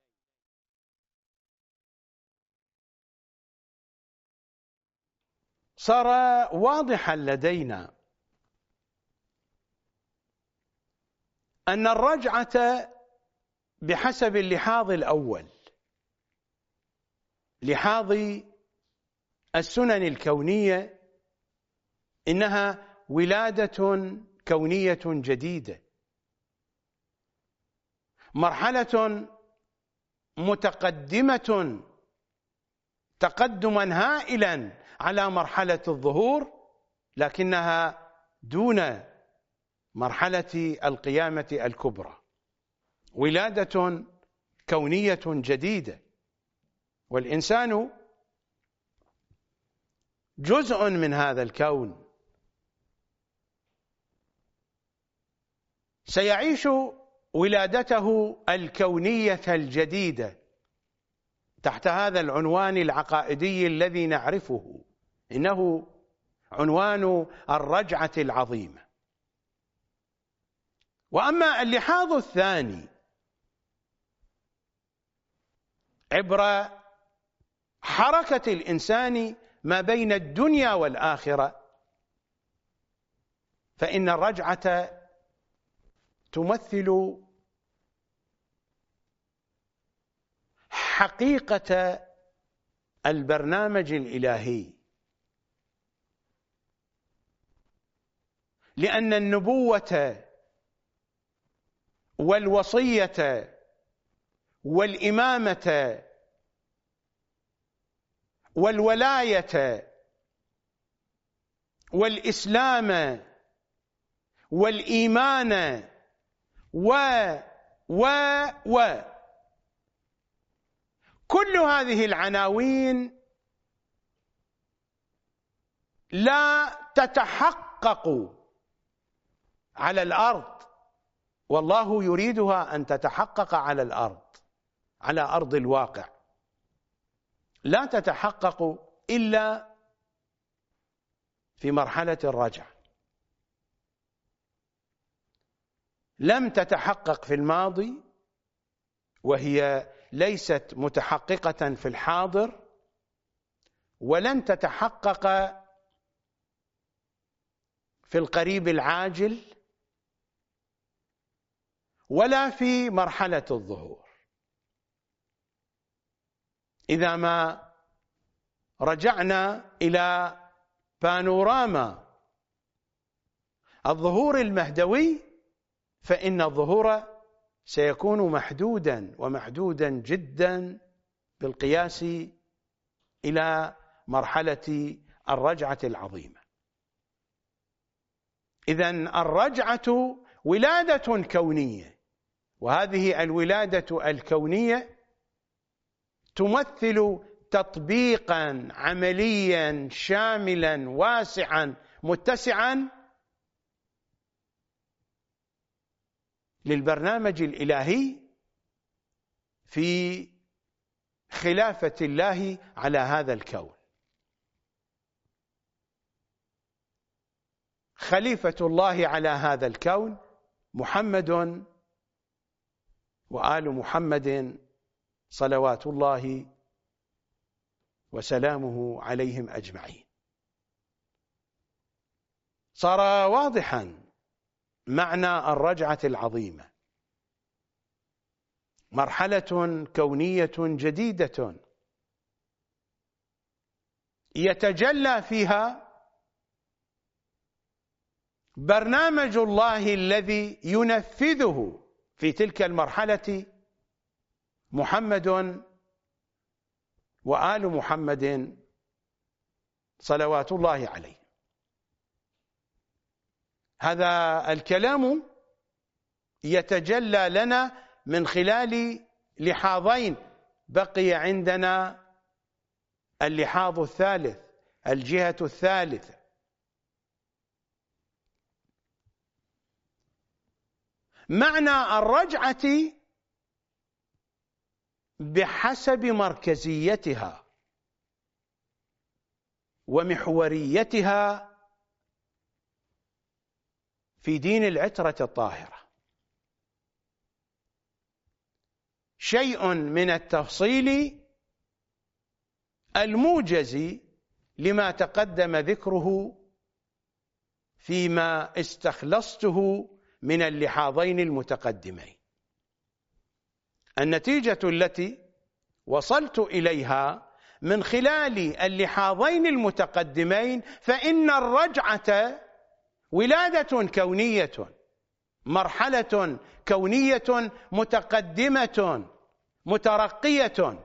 صار واضحا لدينا أن الرجعة بحسب اللحاظ الأول، لحاظ السنن الكونية، إنها ولادة كونية جديدة، مرحلة متقدمة تقدما هائلا على مرحلة الظهور، لكنها دون مرحلة القيامة الكبرى. ولادة كونية جديدة، والإنسان جزء من هذا الكون، سيعيش ولادته الكونية الجديدة تحت هذا العنوان العقائدي الذي نعرفه. إنه عنوان الرجعة العظيمة. وأما اللحاظ الثاني عبر حركة الإنسان ما بين الدنيا والآخرة، فإن الرجعة تمثل حقيقة البرنامج الإلهي، لأن النبوة والوصية والإمامة والولاية والإسلام والإيمان و و و كل هذه العناوين لا تتحقق على الأرض، والله يريدها أن تتحقق على الأرض، على أرض الواقع، لا تتحقق إلا في مرحلة الرجعة. لم تتحقق في الماضي، وهي ليست متحققة في الحاضر، ولن تتحقق في القريب العاجل، ولا في مرحلة الظهور. إذا ما رجعنا إلى بانوراما الظهور المهدوي، فإن الظهور سيكون محدودا ومحدودا جدا بالقياس إلى مرحلة الرجعة العظيمة. إذن الرجعة ولادة كونية، وهذه الولادة الكونية تمثل تطبيقا عمليا شاملا واسعا متسعا للبرنامج الإلهي في خلافة الله على هذا الكون. خليفة الله على هذا الكون محمد وآل محمد صلوات الله وسلامه عليهم أجمعين. صار واضحا معنى الرجعة العظيمة، مرحلة كونية جديدة يتجلى فيها برنامج الله الذي ينفذه في تلك المرحلة محمد وآل محمد صلوات الله عليه. هذا الكلام يتجلى لنا من خلال لحاظين. بقي عندنا اللحاظ الثالث، الجهة الثالثة، معنى الرجعة بحسب مركزيتها ومحوريتها في دين العترة الطاهرة. شيء من التفصيل الموجز لما تقدم ذكره فيما استخلصته من اللحاظين المتقدمين. النتيجة التي وصلت إليها من خلال اللحاظين المتقدمين، فإن الرجعة ولادة كونية، مرحلة كونية متقدمة مترقية،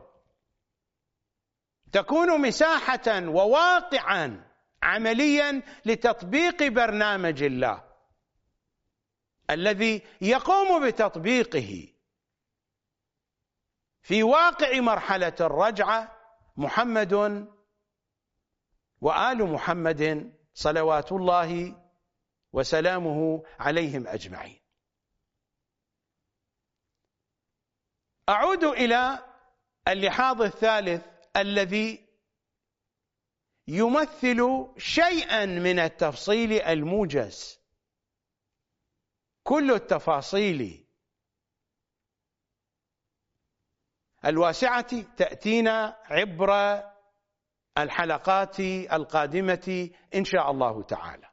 تكون مساحة وواقعا عمليا لتطبيق برنامج الله الذي يقوم بتطبيقه في واقع مرحلة الرجعة محمد وآل محمد صلوات الله وسلامه عليهم أجمعين. أعود إلى اللحاظ الثالث الذي يمثل شيئا من التفصيل الموجز. كل التفاصيل الواسعة تأتينا عبر الحلقات القادمة إن شاء الله تعالى.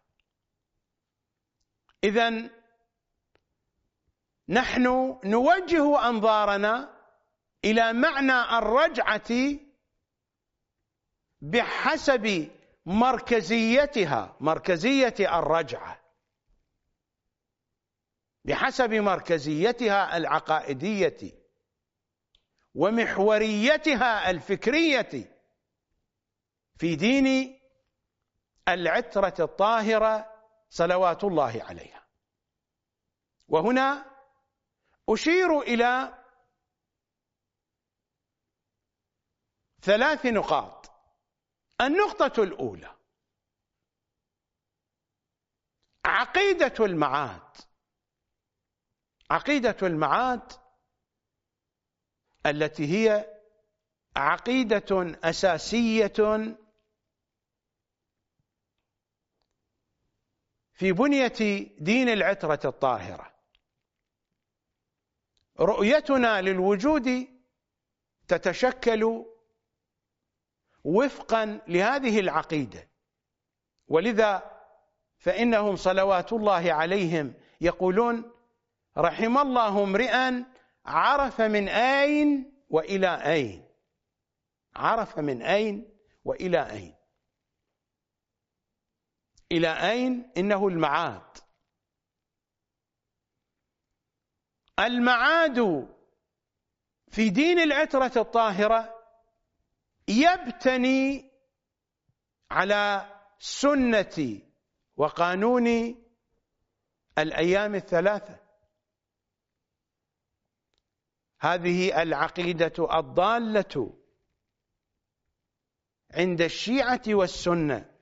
إذن نحن نوجه أنظارنا إلى معنى الرجعة بحسب مركزيتها، مركزية الرجعة بحسب مركزيتها العقائدية ومحوريتها الفكرية في دين العترة الطاهرة صلوات الله عليها. وهنا أشير إلى ثلاث نقاط. النقطة الأولى عقيدة المعاد. عقيدة المعاد التي هي عقيدة أساسية في بنية دين العترة الطاهرة. رؤيتنا للوجود تتشكل وفقا لهذه العقيدة، ولذا فإنهم صلوات الله عليهم يقولون: رحم الله امرئا عرف من أين وإلى أين. عرف من أين وإلى أين. إلى أين؟ إنه المعاد. المعاد في دين العترة الطاهرة يبتني على سنة وقانون الأيام الثلاثة. هذه العقيدة الضالة عند الشيعة والسنة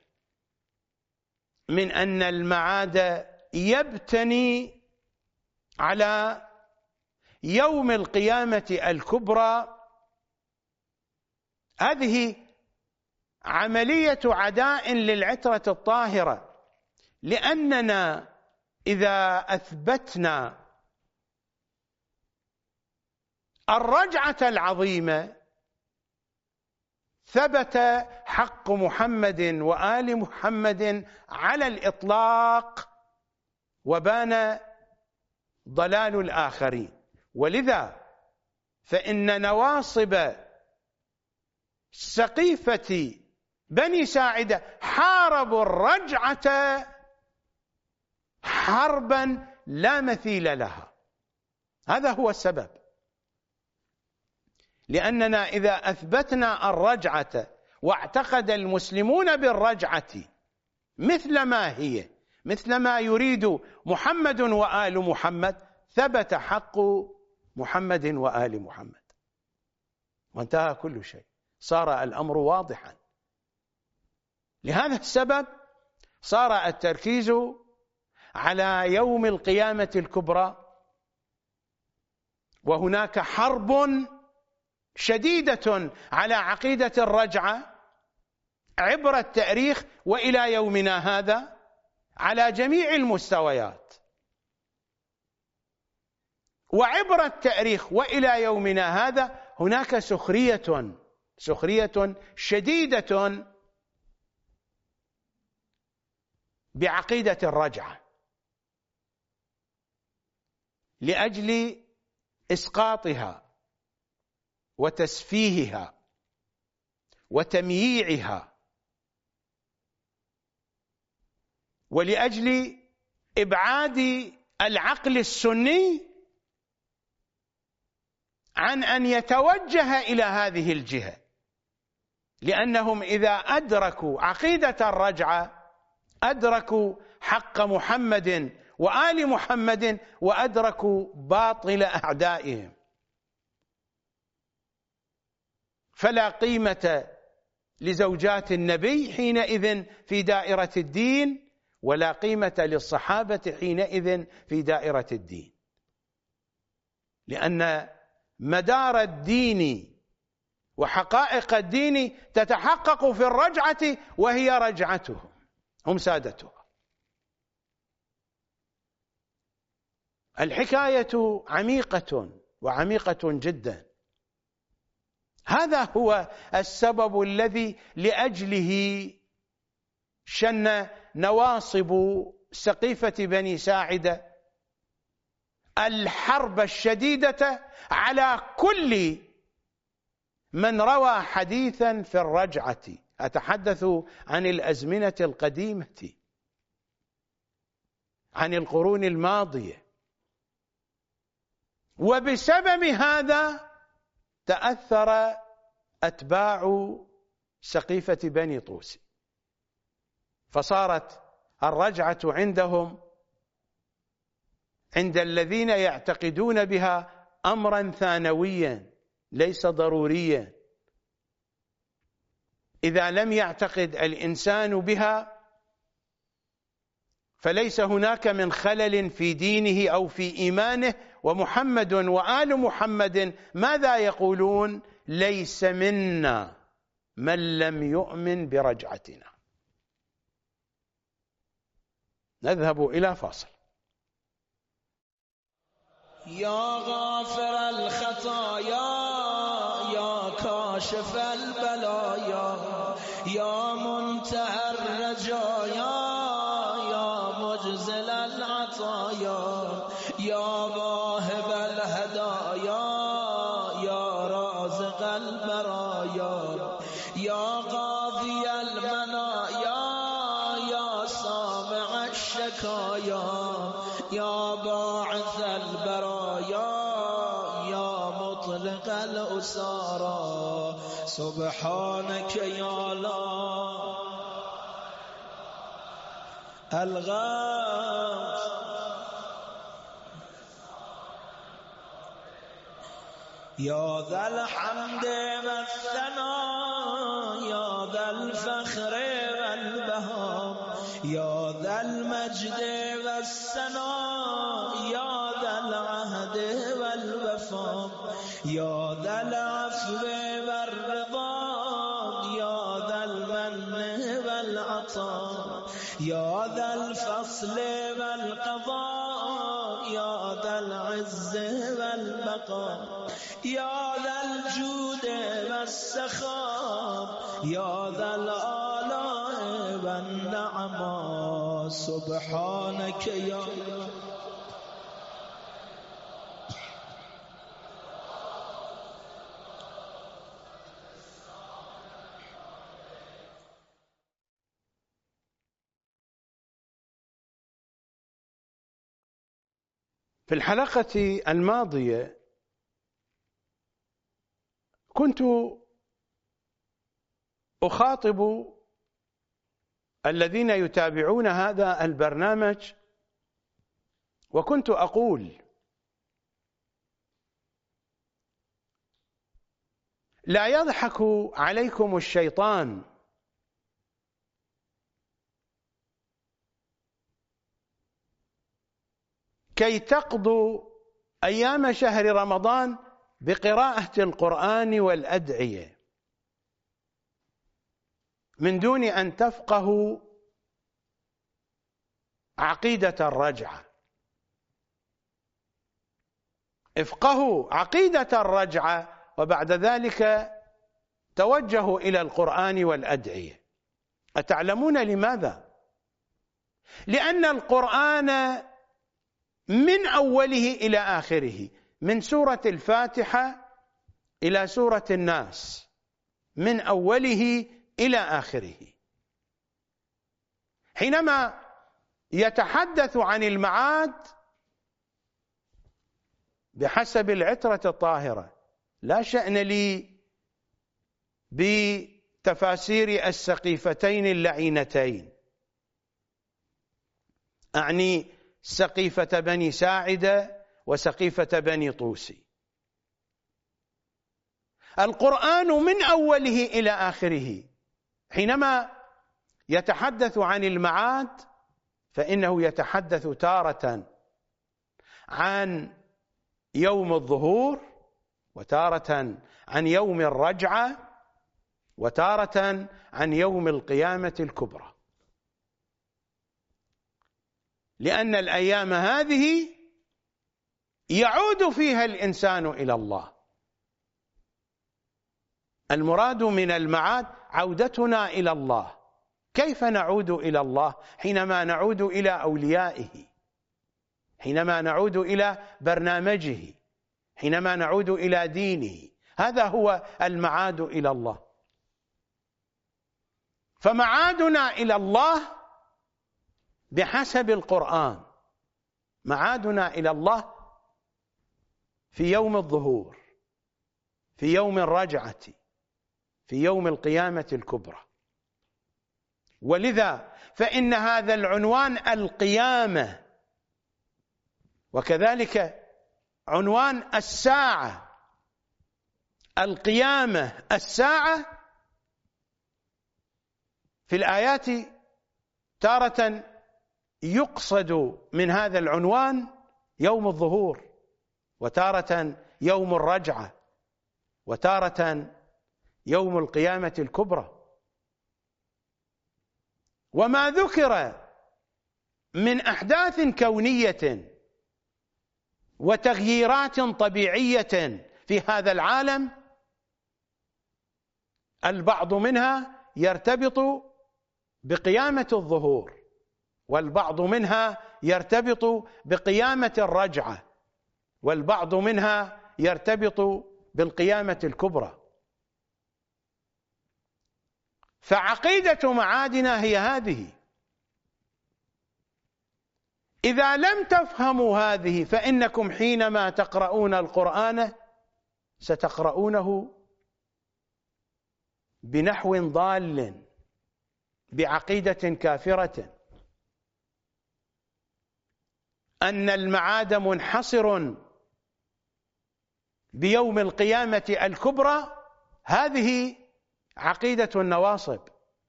من أن المعاد يبتني على يوم القيامة الكبرى. هذه عملية عداء للعترة الطاهرة، لأننا إذا أثبتنا الرجعة العظيمة ثبت حق محمد وآل محمد على الإطلاق وبان ضلال الآخرين. ولذا فإن نواصب سقيفة بني ساعدة حاربوا الرجعة حربا لا مثيل لها. هذا هو السبب، لأننا إذا أثبتنا الرجعة واعتقد المسلمون بالرجعة مثل ما هي، مثل ما يريد محمد وآل محمد، ثبت حق محمد وآل محمد وانتهى كل شيء، صار الأمر واضحا. لهذا السبب صار التركيز على يوم القيامة الكبرى، وهناك حرب شديدة على عقيدة الرجعة عبر التاريخ وإلى يومنا هذا على جميع المستويات. وعبر التاريخ وإلى يومنا هذا هناك سخرية سخرية شديدة بعقيدة الرجعة لأجل إسقاطها وتسفيهها وتمييعها، ولأجل إبعاد العقل السني عن أن يتوجه إلى هذه الجهة، لأنهم إذا أدركوا عقيدة الرجعة أدركوا حق محمد وآل محمد وأدركوا باطل أعدائهم، فلا قيمة لزوجات النبي حينئذ في دائرة الدين، ولا قيمة للصحابة حينئذ في دائرة الدين، لأن مدار الدين وحقائق الدين تتحقق في الرجعة، وهي رجعتهم، هم سادتها. الحكاية عميقة وعميقة جدا. هذا هو السبب الذي لأجله شن نواصب سقيفة بني ساعدة الحرب الشديدة على كل من روى حديثا في الرجعة. أتحدث عن الأزمنة القديمة، عن القرون الماضية. وبسبب هذا تأثر أتباع سقيفة بني طوس، فصارت الرجعة عندهم عند الذين يعتقدون بها أمرا ثانويا ليس ضروريا. إذا لم يعتقد الإنسان بها فليس هناك من خلل في دينه أو في إيمانه. ومحمد وآل محمد ماذا يقولون؟ ليس منا من لم يؤمن برجعتنا. نذهب إلى فاصل. يا غافر الخطايا يا كاشف البلايا يا منتهى الرجايا يا مجزل العطايا يا واهب الهدايا يا رازق البرايا يا قاضي المنايا يا سامع الشكايا يا باعث البرايا يا مطلق الأسارى سبحانك يا لا الغاث يا ذا الحمد والثناء يا ذا الفخر والبهاء يا ذا المجد والثناء يا ذا العهد والوفاء يا ذا العفو والرضا يا ذا المن والعطاء يا ذا الفصل والقضاء يا ذا العز والبقاء يا ذا الجود والسخاء يا ذا الآلاء والنعماء سبحانك يا في الحلقة الماضية كنت أخاطب الذين يتابعون هذا البرنامج وكنت أقول: لا يضحك عليكم الشيطان كي تقضوا أيام شهر رمضان بقراءة القرآن والأدعية من دون أن تفقهوا عقيدة الرجعة. افقهوا عقيدة الرجعة وبعد ذلك توجهوا إلى القرآن والأدعية. أتعلمون لماذا؟ لأن القرآن من أوله إلى آخره، من سورة الفاتحة إلى سورة الناس، من أوله إلى آخره، حينما يتحدث عن المعاد بحسب العترة الطاهرة، لا شأن لي بتفاسير السقيفتين اللعينتين، أعني سقيفة بني ساعدة وسقيفة بني طوسي. القرآن من أوله إلى آخره حينما يتحدث عن المعاد فإنه يتحدث تارة عن يوم الظهور، وتارة عن يوم الرجعة، وتارة عن يوم القيامة الكبرى، لأن الأيام هذه يعود فيها الإنسان إلى الله. المراد من المعاد عودتنا إلى الله. كيف نعود إلى الله؟ حينما نعود إلى أوليائه، حينما نعود إلى برنامجه، حينما نعود إلى دينه. هذا هو المعاد إلى الله. فمعادنا إلى الله بحسب القرآن، معادنا إلى الله في يوم الظهور، في يوم الرجعة، في يوم القيامة الكبرى. ولذا فإن هذا العنوان القيامة، وكذلك عنوان الساعة، القيامة الساعة، في الآيات تارة يقصد من هذا العنوان يوم الظهور، وتارة يوم الرجعة، وتارة يوم القيامة الكبرى. وما ذكر من أحداث كونية وتغييرات طبيعية في هذا العالم، البعض منها يرتبط بقيامة الظهور، والبعض منها يرتبط بقيامة الرجعة، والبعض منها يرتبط بالقيامة الكبرى. فعقيدة معادنا هي هذه. إذا لم تفهموا هذه فإنكم حينما تقرؤون القرآن ستقرؤونه بنحو ضال، بعقيدة كافرة، أن المعاد منحصر بيوم القيامة الكبرى. هذه عقيدة النواصب.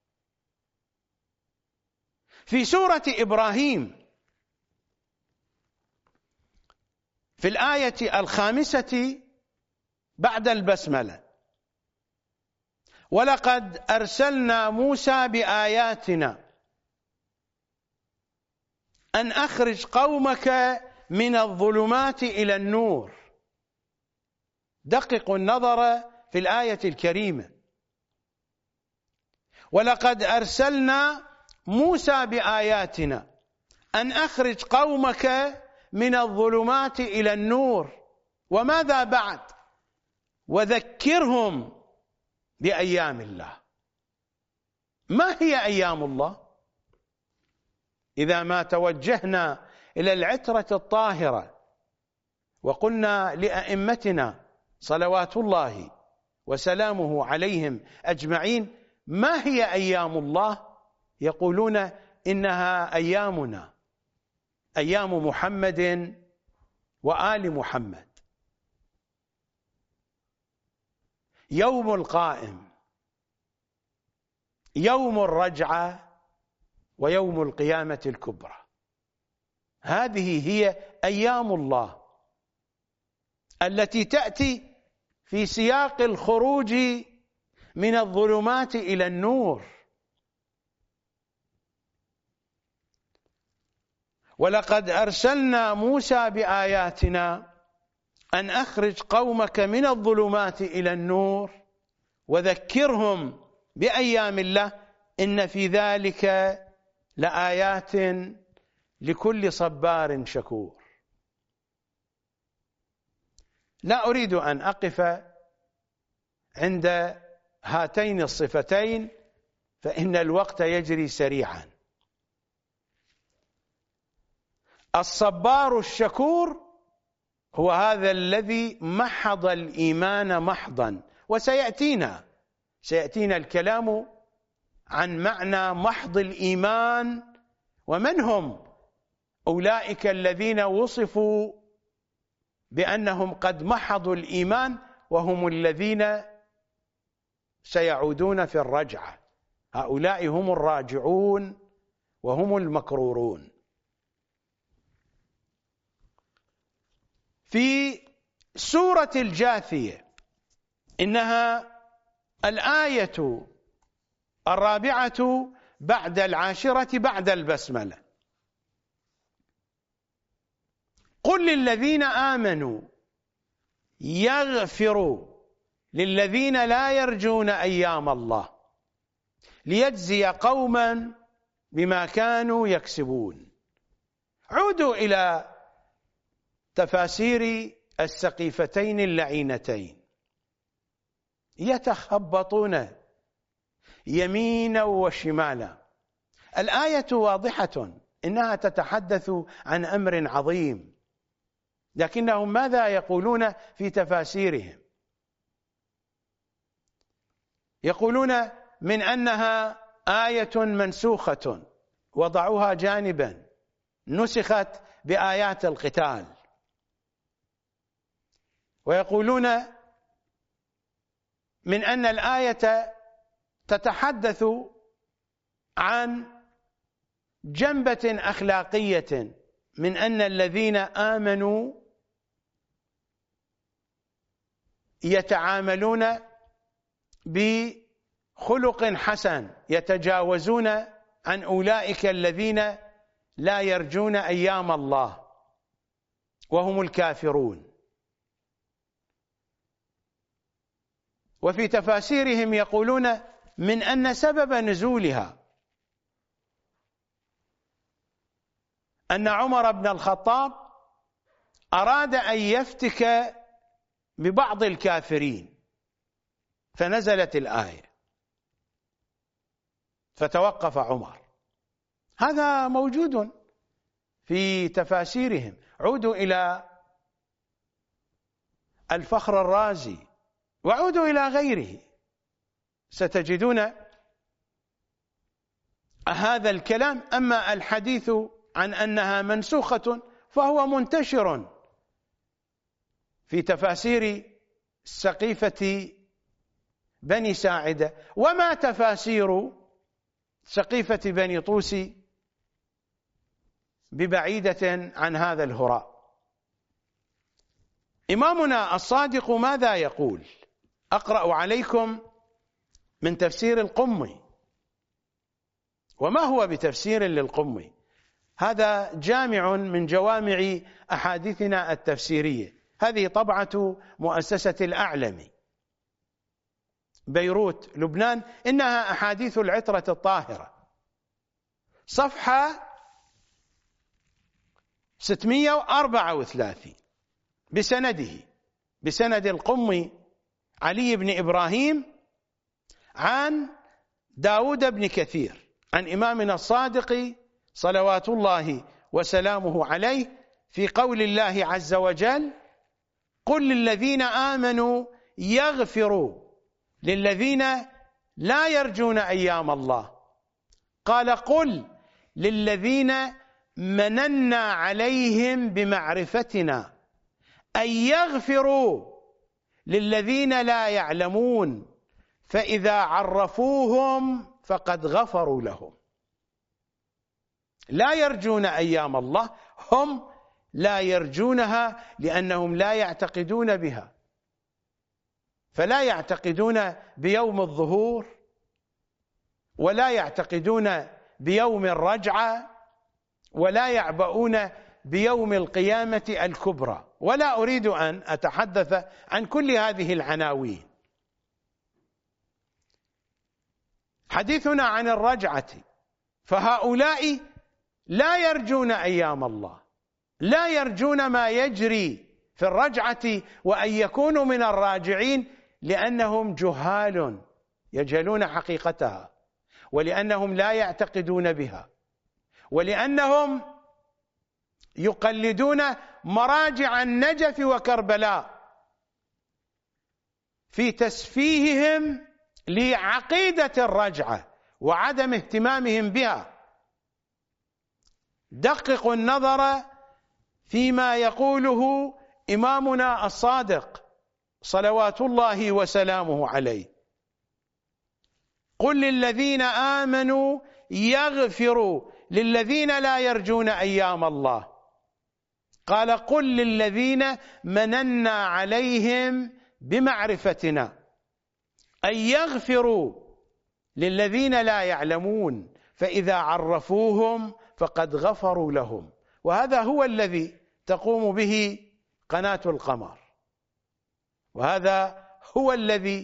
في سورة إبراهيم في الآية الخامسة بعد البسملة: ولقد أرسلنا موسى بآياتنا أن أخرج قومك من الظلمات إلى النور. دققوا النظر في الآية الكريمة: ولقد أرسلنا موسى بآياتنا أن أخرج قومك من الظلمات إلى النور. وماذا بعد؟ وذكرهم بأيام الله. ما هي أيام الله؟ إذا ما توجهنا إلى العترة الطاهرة وقلنا لأئمتنا صلوات الله وسلامه عليهم أجمعين: ما هي أيام الله؟ يقولون إنها أيامنا، أيام محمد وآل محمد. يوم القائم، يوم الرجعة، ويوم القيامة الكبرى. هذه هي أيام الله التي تأتي في سياق الخروج من الظلمات إلى النور. ولقد أرسلنا موسى بآياتنا أن أخرج قومك من الظلمات إلى النور وذكرهم بأيام الله إن في ذلك لآيات لكل صبار شكور. لا أريد أن أقف عند هاتين الصفتين فإن الوقت يجري سريعا. الصبار الشكور هو هذا الذي محض الإيمان محضا، وسيأتينا سيأتينا الكلام عن معنى محض الإيمان ومن هم أولئك الذين وصفوا بأنهم قد محضوا الإيمان، وهم الذين سيعودون في الرجعة. هؤلاء هم الراجعون وهم المكرورون. في سورة الجاثية إنها الآية الرابعة بعد العاشرة بعد البسملة. قل للذين آمنوا يغفروا للذين لا يرجون أيام الله ليجزي قوما بما كانوا يكسبون. عودوا إلى تفاسير السقيفتين اللعينتين، يتخبطون يمينا وشمالا. الآية واضحة إنها تتحدث عن أمر عظيم، لكنهم ماذا يقولون في تفاسيرهم؟ يقولون من أنها آية منسوخة وضعوها جانبا، نسخت بآيات القتال. ويقولون من أن الآية تتحدث عن جنبة أخلاقية، من أن الذين آمنوا يتعاملون بخلق حسن، يتجاوزون عن أولئك الذين لا يرجون أيام الله وهم الكافرون. وفي تفاسيرهم يقولون من أن سبب نزولها أن عمر بن الخطاب أراد أن يفتك ببعض الكافرين فنزلت الآية فتوقف عمر. هذا موجود في تفاسيرهم. عودوا إلى الفخر الرازي وعودوا إلى غيره، ستجدون هذا الكلام. أما الحديث عن أنها منسوخة فهو منتشر في تفاسير سقيفة بني ساعدة، وما تفاسير سقيفة بني طوس ببعيدة عن هذا الهراء. إمامنا الصادق ماذا يقول؟ أقرأ عليكم من تفسير القمي. وما هو بتفسير للقمي؟ هذا جامع من جوامع أحاديثنا التفسيرية. هذه طبعة مؤسسة الأعلمي بيروت لبنان، إنها أحاديث العترة الطاهرة، صفحة ستمائة وأربعة وثلاثين بسنده، بسند القمي علي بن إبراهيم عن داود بن كثير عن إمامنا الصادق صلوات الله وسلامه عليه في قول الله عز وجل: قل للذين آمنوا يغفروا للذين لا يرجون أيام الله. قال: قل للذين مننا عليهم بمعرفتنا أن يغفروا للذين لا يعلمون فإذا عرفوهم فقد غفروا لهم. لا يرجون أيام الله، هم لا يرجونها لأنهم لا يعتقدون بها، فلا يعتقدون بيوم الظهور ولا يعتقدون بيوم الرجعة ولا يعبؤون بيوم القيامة الكبرى. ولا أريد أن أتحدث عن كل هذه العناوين. حديثنا عن الرجعة، فهؤلاء لا يرجون أيام الله، لا يرجون ما يجري في الرجعة وأن يكونوا من الراجعين، لأنهم جهال يجهلون حقيقتها، ولأنهم لا يعتقدون بها، ولأنهم يقلدون مراجع النجف وكربلاء في تسفيههم لعقيدة الرجعة وعدم اهتمامهم بها. دققوا النظر فيما يقوله إمامنا الصادق صلوات الله وسلامه عليه: قل للذين آمنوا يغفروا للذين لا يرجون أيام الله. قال قل للذين مننا عليهم بمعرفتنا أن يغفروا للذين لا يعلمون فإذا عرفوهم فقد غفروا لهم. وهذا هو الذي تقوم به قناة القمر، وهذا هو الذي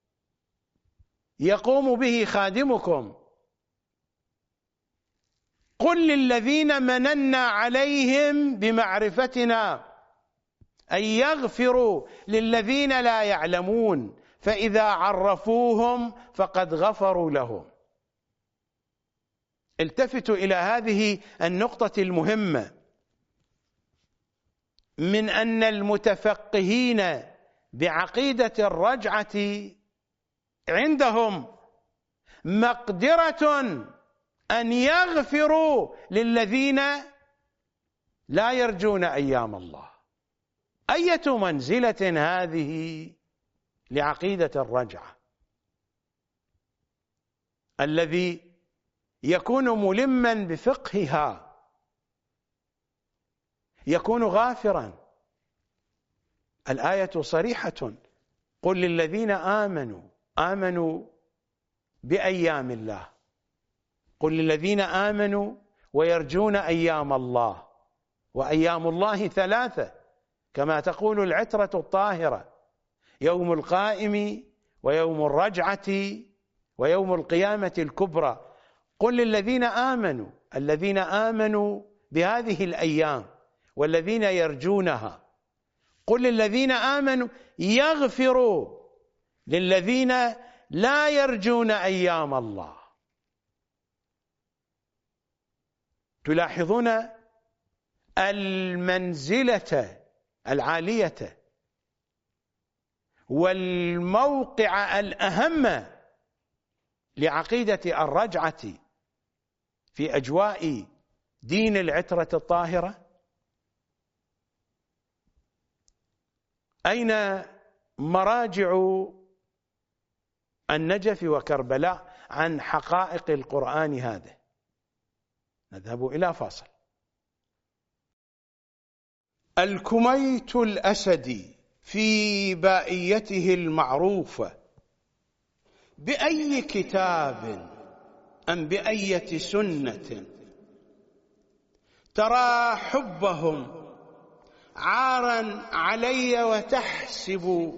يقوم به خادمكم. قل للذين مننا عليهم بمعرفتنا أن يغفروا للذين لا يعلمون فإذا عرفوهم فقد غفروا لهم. التفتوا إلى هذه النقطة المهمة من أن المتفقهين بعقيدة الرجعة عندهم مقدرة أن يغفروا للذين لا يرجون أيام الله. أية منزلة هذه لعقيدة الرجعة؟ الذي يكون ملما بفقهها يكون غافرا. الآية صريحة: قل للذين آمنوا آمنوا بأيام الله، قل للذين آمنوا ويرجون أيام الله، وأيام الله ثلاثة كما تقول العترة الطاهرة: يوم القائم ويوم الرجعة ويوم القيامة الكبرى. قل للذين آمنوا، الذين آمنوا بهذه الأيام والذين يرجونها. قل للذين آمنوا يغفروا للذين لا يرجون أيام الله. تلاحظون المنزلة العالية والموقع الأهم لعقيدة الرجعة في أجواء دين العترة الطاهرة. أين مراجع النجف وكربلاء عن حقائق القرآن هذا؟ نذهب إلى فاصل. الكميت الأسدي في بائيته المعروفة: بأي كتاب أم بأية سنة ترى حبهم عارا علي وتحسب،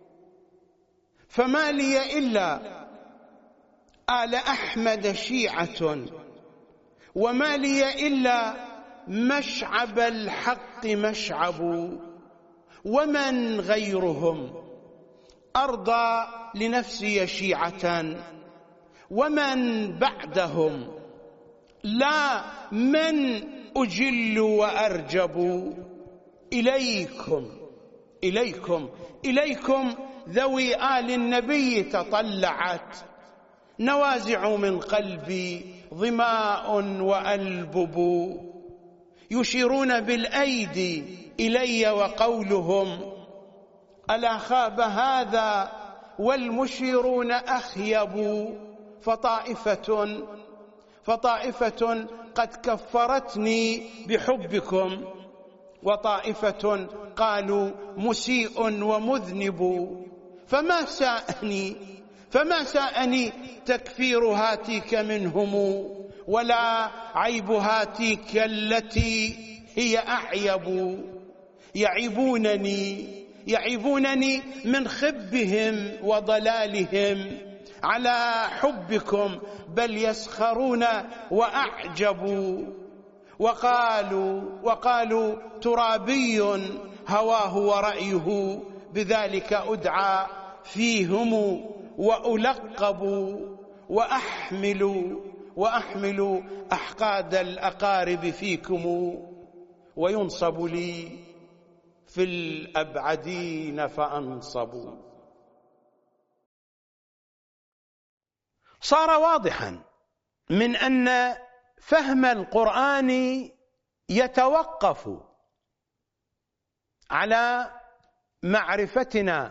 فما لي إلا آل أحمد شيعة، وما لي إلا مشعب الحق مشعب، ومن غيرهم أرضى لنفسي شيعة، ومن بعدهم لا من أجل وأرجب. إليكم إليكم إليكم ذوي آل النبي تطلعت، نوازع من قلبي ظماء وألبب، يشيرون بالأيدي إلي وقولهم ألا خاب هذا والمشيرون أخيب. فطائفة فطائفة قد كفرتني بحبكم، وطائفة قالوا مسيء ومذنب. فما ساءني فما ساءني تكفير هاتيك منهم، ولا عيب هاتيك التي هي أعيب. يعيبونني يعيبونني من خبهم وضلالهم على حبكم، بل يسخرون وأعجبوا. وقالوا وقالوا ترابي هواه ورأيه، بذلك أدعى فيهم وألقب. وأحمل وأحمل أحقاد الأقارب فيكم، وينصب لي في الأبعدين فأنصب. صار واضحا من أن فهم القرآن يتوقف على معرفتنا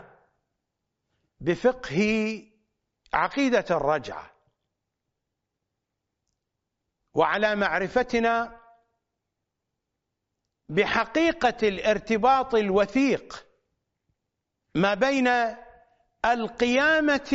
بفقه عقيدة الرجعة، وعلى معرفتنا بحقيقة الارتباط الوثيق ما بين القيامة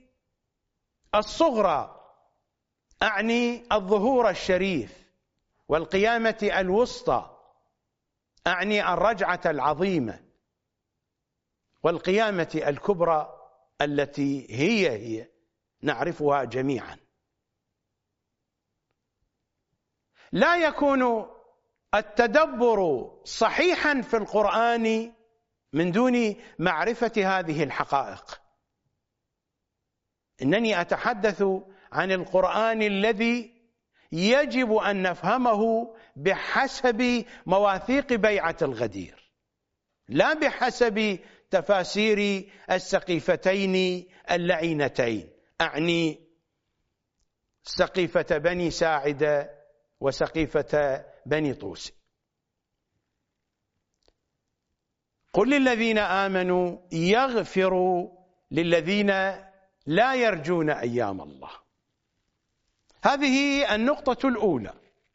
الصغرى، أعني الظهور الشريف، والقيامة الوسطى، أعني الرجعة العظيمة، والقيامة الكبرى التي هي هي نعرفها جميعا. لا يكون التدبر صحيحا في القرآن من دون معرفة هذه الحقائق. إنني أتحدث عن القرآن الذي يجب أن نفهمه بحسب مواثيق بيعة الغدير، لا بحسب تفاسير السقيفتين اللعينتين، أعني سقيفة بني ساعدة وسقيفة بني طوس. قل للذين آمنوا يغفروا للذين لا يرجون أيام الله. هذه النقطة الأولى.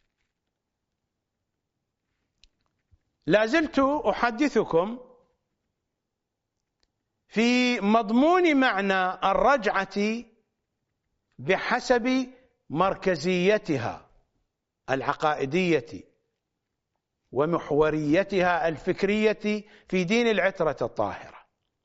لا زلت أحدثكم في مضمون معنى الرجعة بحسب مركزيتها العقائدية ومحوريتها الفكرية في دين العترة الطاهرة.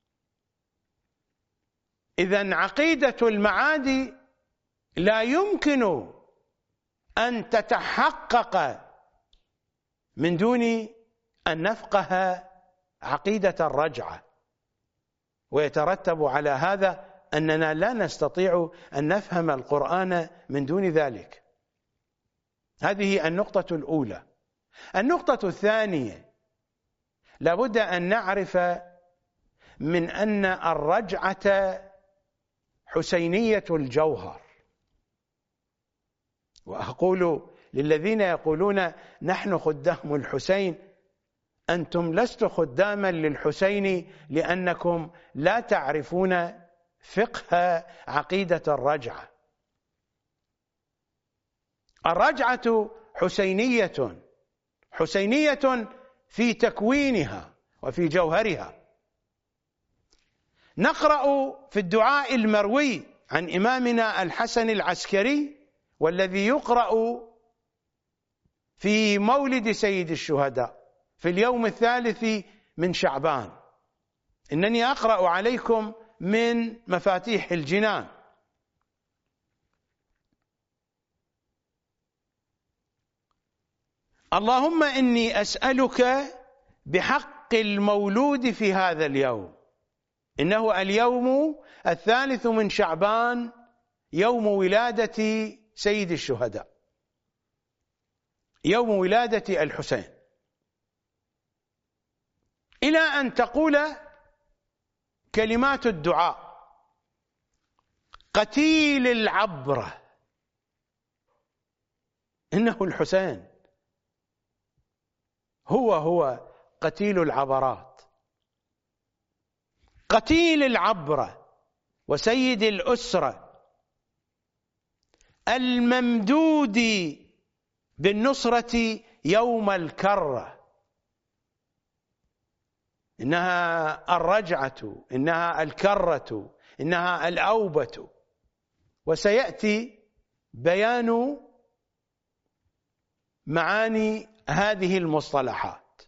إذن عقيدة المعاد لا يمكن أن تتحقق من دون أن نفقه عقيدة الرجعة، ويترتب على هذا أننا لا نستطيع أن نفهم القرآن من دون ذلك. هذه النقطة الأولى. النقطة الثانية، لابد أن نعرف من أن الرجعة حسينية الجوهر. وأقول للذين يقولون نحن خدام الحسين، أنتم لستم خداما للحسين لأنكم لا تعرفون فقه عقيدة الرجعة. الرجعة حسينية، حسينية في تكوينها وفي جوهرها. نقرأ في الدعاء المروي عن إمامنا الحسن العسكري، والذي يقرأ في مولد سيد الشهداء في اليوم الثالث من شعبان. إنني أقرأ عليكم من مفاتيح الجنان: اللهم إني أسألك بحق المولود في هذا اليوم، إنه اليوم الثالث من شعبان، يوم ولادة سيد الشهداء، يوم ولادة الحسين، إلى أن تقول كلمات الدعاء: قتيل العبرة، إنه الحسين هو هو قتيل العبرات، قتيل العبرة وسيد الأسرة، الممدود بالنصرة يوم الكرة، إنها الرجعة، إنها الكرة، إنها الأوبة. وسيأتي بيان معاني هذه المصطلحات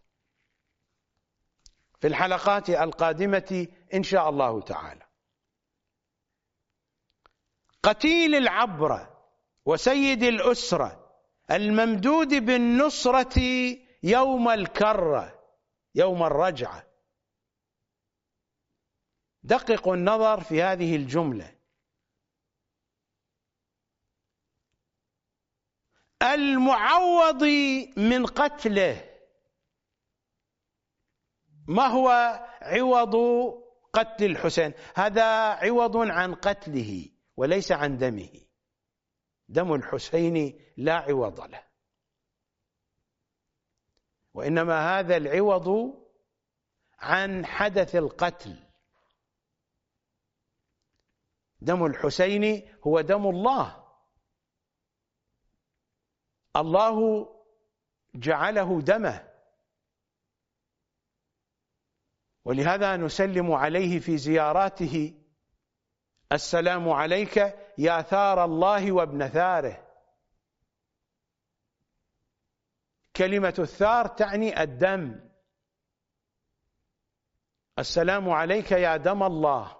في الحلقات القادمة إن شاء الله تعالى. قتيل العبرة وسيد الأسرة، الممدود بالنصرة يوم الكرة، يوم الرجعة. دققوا النظر في هذه الجملة: المعوض من قتله. ما هو عوض قتل الحسين؟ هذا عوض عن قتله وليس عن دمه. دم الحسين لا عوض له، وإنما هذا العوض عن حدث القتل. دم الحسين هو دم الله، الله جعله دمه ولهذا نسلم عليه في زياراته: السلام عليك يا ثار الله وابن ثاره. كلمة الثار تعني الدم. السلام عليك يا دم الله.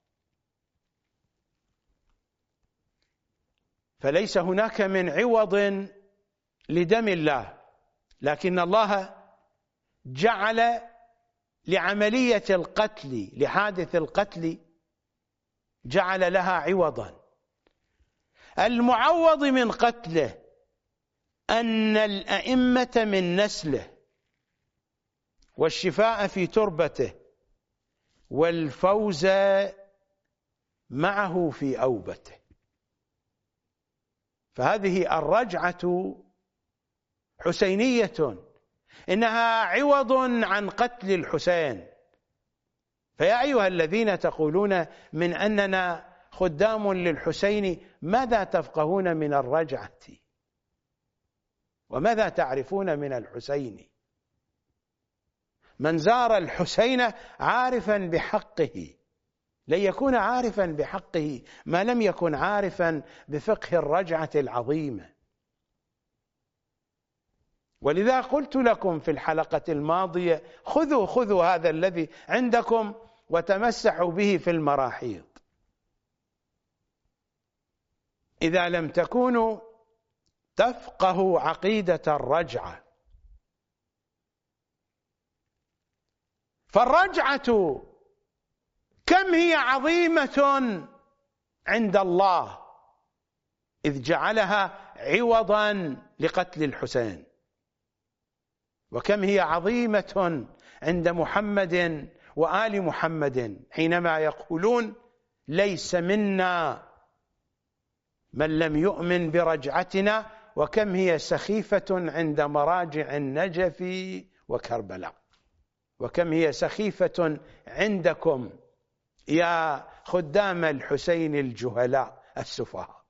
فليس هناك من عوض لدم الله، لكن الله جعل لعملية القتل، لحادث القتل، جعل لها عوضا. المعوض من قتله أن الأئمة من نسله، والشفاء في تربته، والفوز معه في أوبته. فهذه الرجعة حسينية، إنها عوض عن قتل الحسين. فيا أيها الذين تقولون من أننا خدام للحسين، ماذا تفقهون من الرجعة؟ وماذا تعرفون من الحسين؟ من زار الحسين عارفا بحقه لن يكون عارفا بحقه ما لم يكن عارفا بفقه الرجعة العظيمة. ولذا قلت لكم في الحلقة الماضية: خذوا خذوا هذا الذي عندكم وتمسحوا به في المراحيض. إذا لم تكونوا تفقهوا عقيدة الرجعة، فالرجعة كم هي عظيمة عند الله إذ جعلها عوضا لقتل الحسين، وكم هي عظيمة عند محمد وآل محمد حينما يقولون: ليس منا من لم يؤمن برجعتنا. وكم هي سخيفة عند مراجع النجف وكربلاء، وكم هي سخيفة عندكم يا خدام الحسين الجهلاء السفهاء.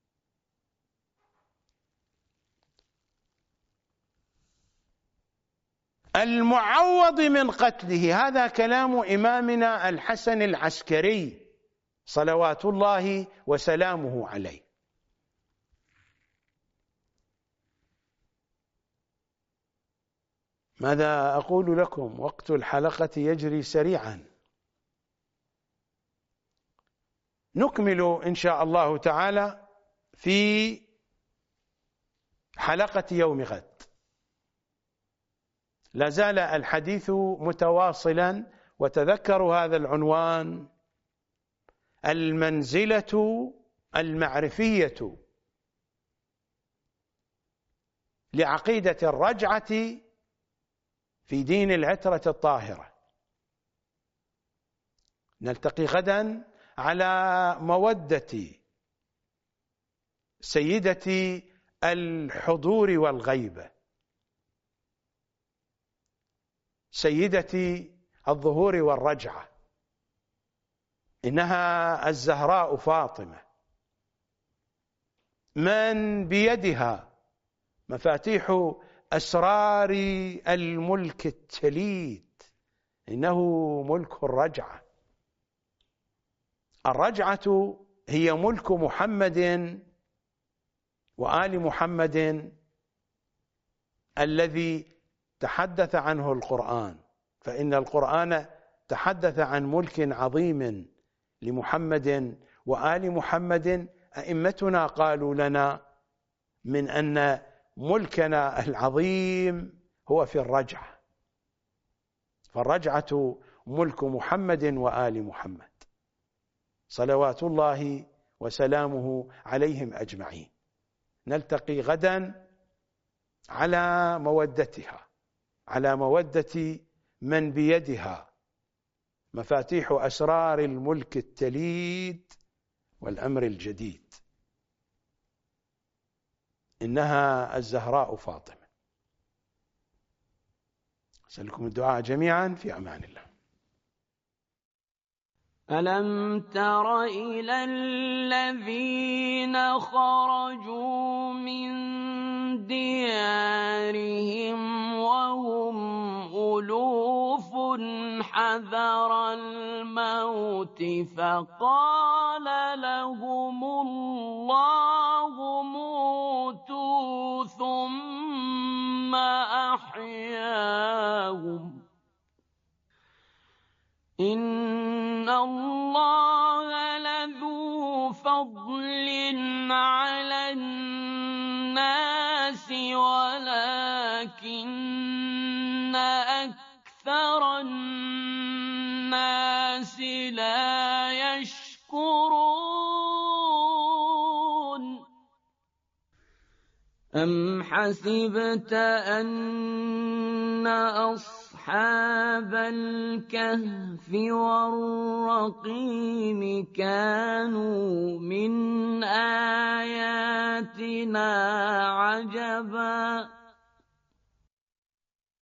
المعوض من قتله، هذا كلام إمامنا الحسن العسكري صلوات الله وسلامه عليه. ماذا أقول لكم؟ وقت الحلقة يجري سريعا. نكمل إن شاء الله تعالى في حلقة يوم غد. لا زال الحديث متواصلا، وتذكروا هذا العنوان: المنزلة المعرفية لعقيدة الرجعة في دين العترة الطاهرة. نلتقي غدا على مودة سيدة الحضور والغيبة، سيدة الظهور والرجعة، إنها الزهراء فاطمة، من بيدها مفاتيح أسرار الملك التليد، إنه ملك الرجعة. الرجعة هي ملك محمد وآل محمد الذي تحدث عنه القرآن، فإن القرآن تحدث عن ملك عظيم لمحمد وآل محمد. أئمتنا قالوا لنا من أن ملكنا العظيم هو في الرجعة، فالرجعة ملك محمد وآل محمد صلوات الله وسلامه عليهم أجمعين. نلتقي غدا على مودتها، على مودة من بيدها مفاتيح أسرار الملك التليد والأمر الجديد، إنها الزهراء فاطمة. أسألكم الدعاء جميعا، في أمان الله. ألم تر إلى الذين خرجوا من ديارهم وهم ألوف حذر الموت فقال لهم الله موتوا ثم أحياهم إن الله لذو فضل على الناس ولكن أكثر الناس لا يشكرون أم حسبت أن أصحاب الكهف والرقيم كانوا من آياتنا عجبا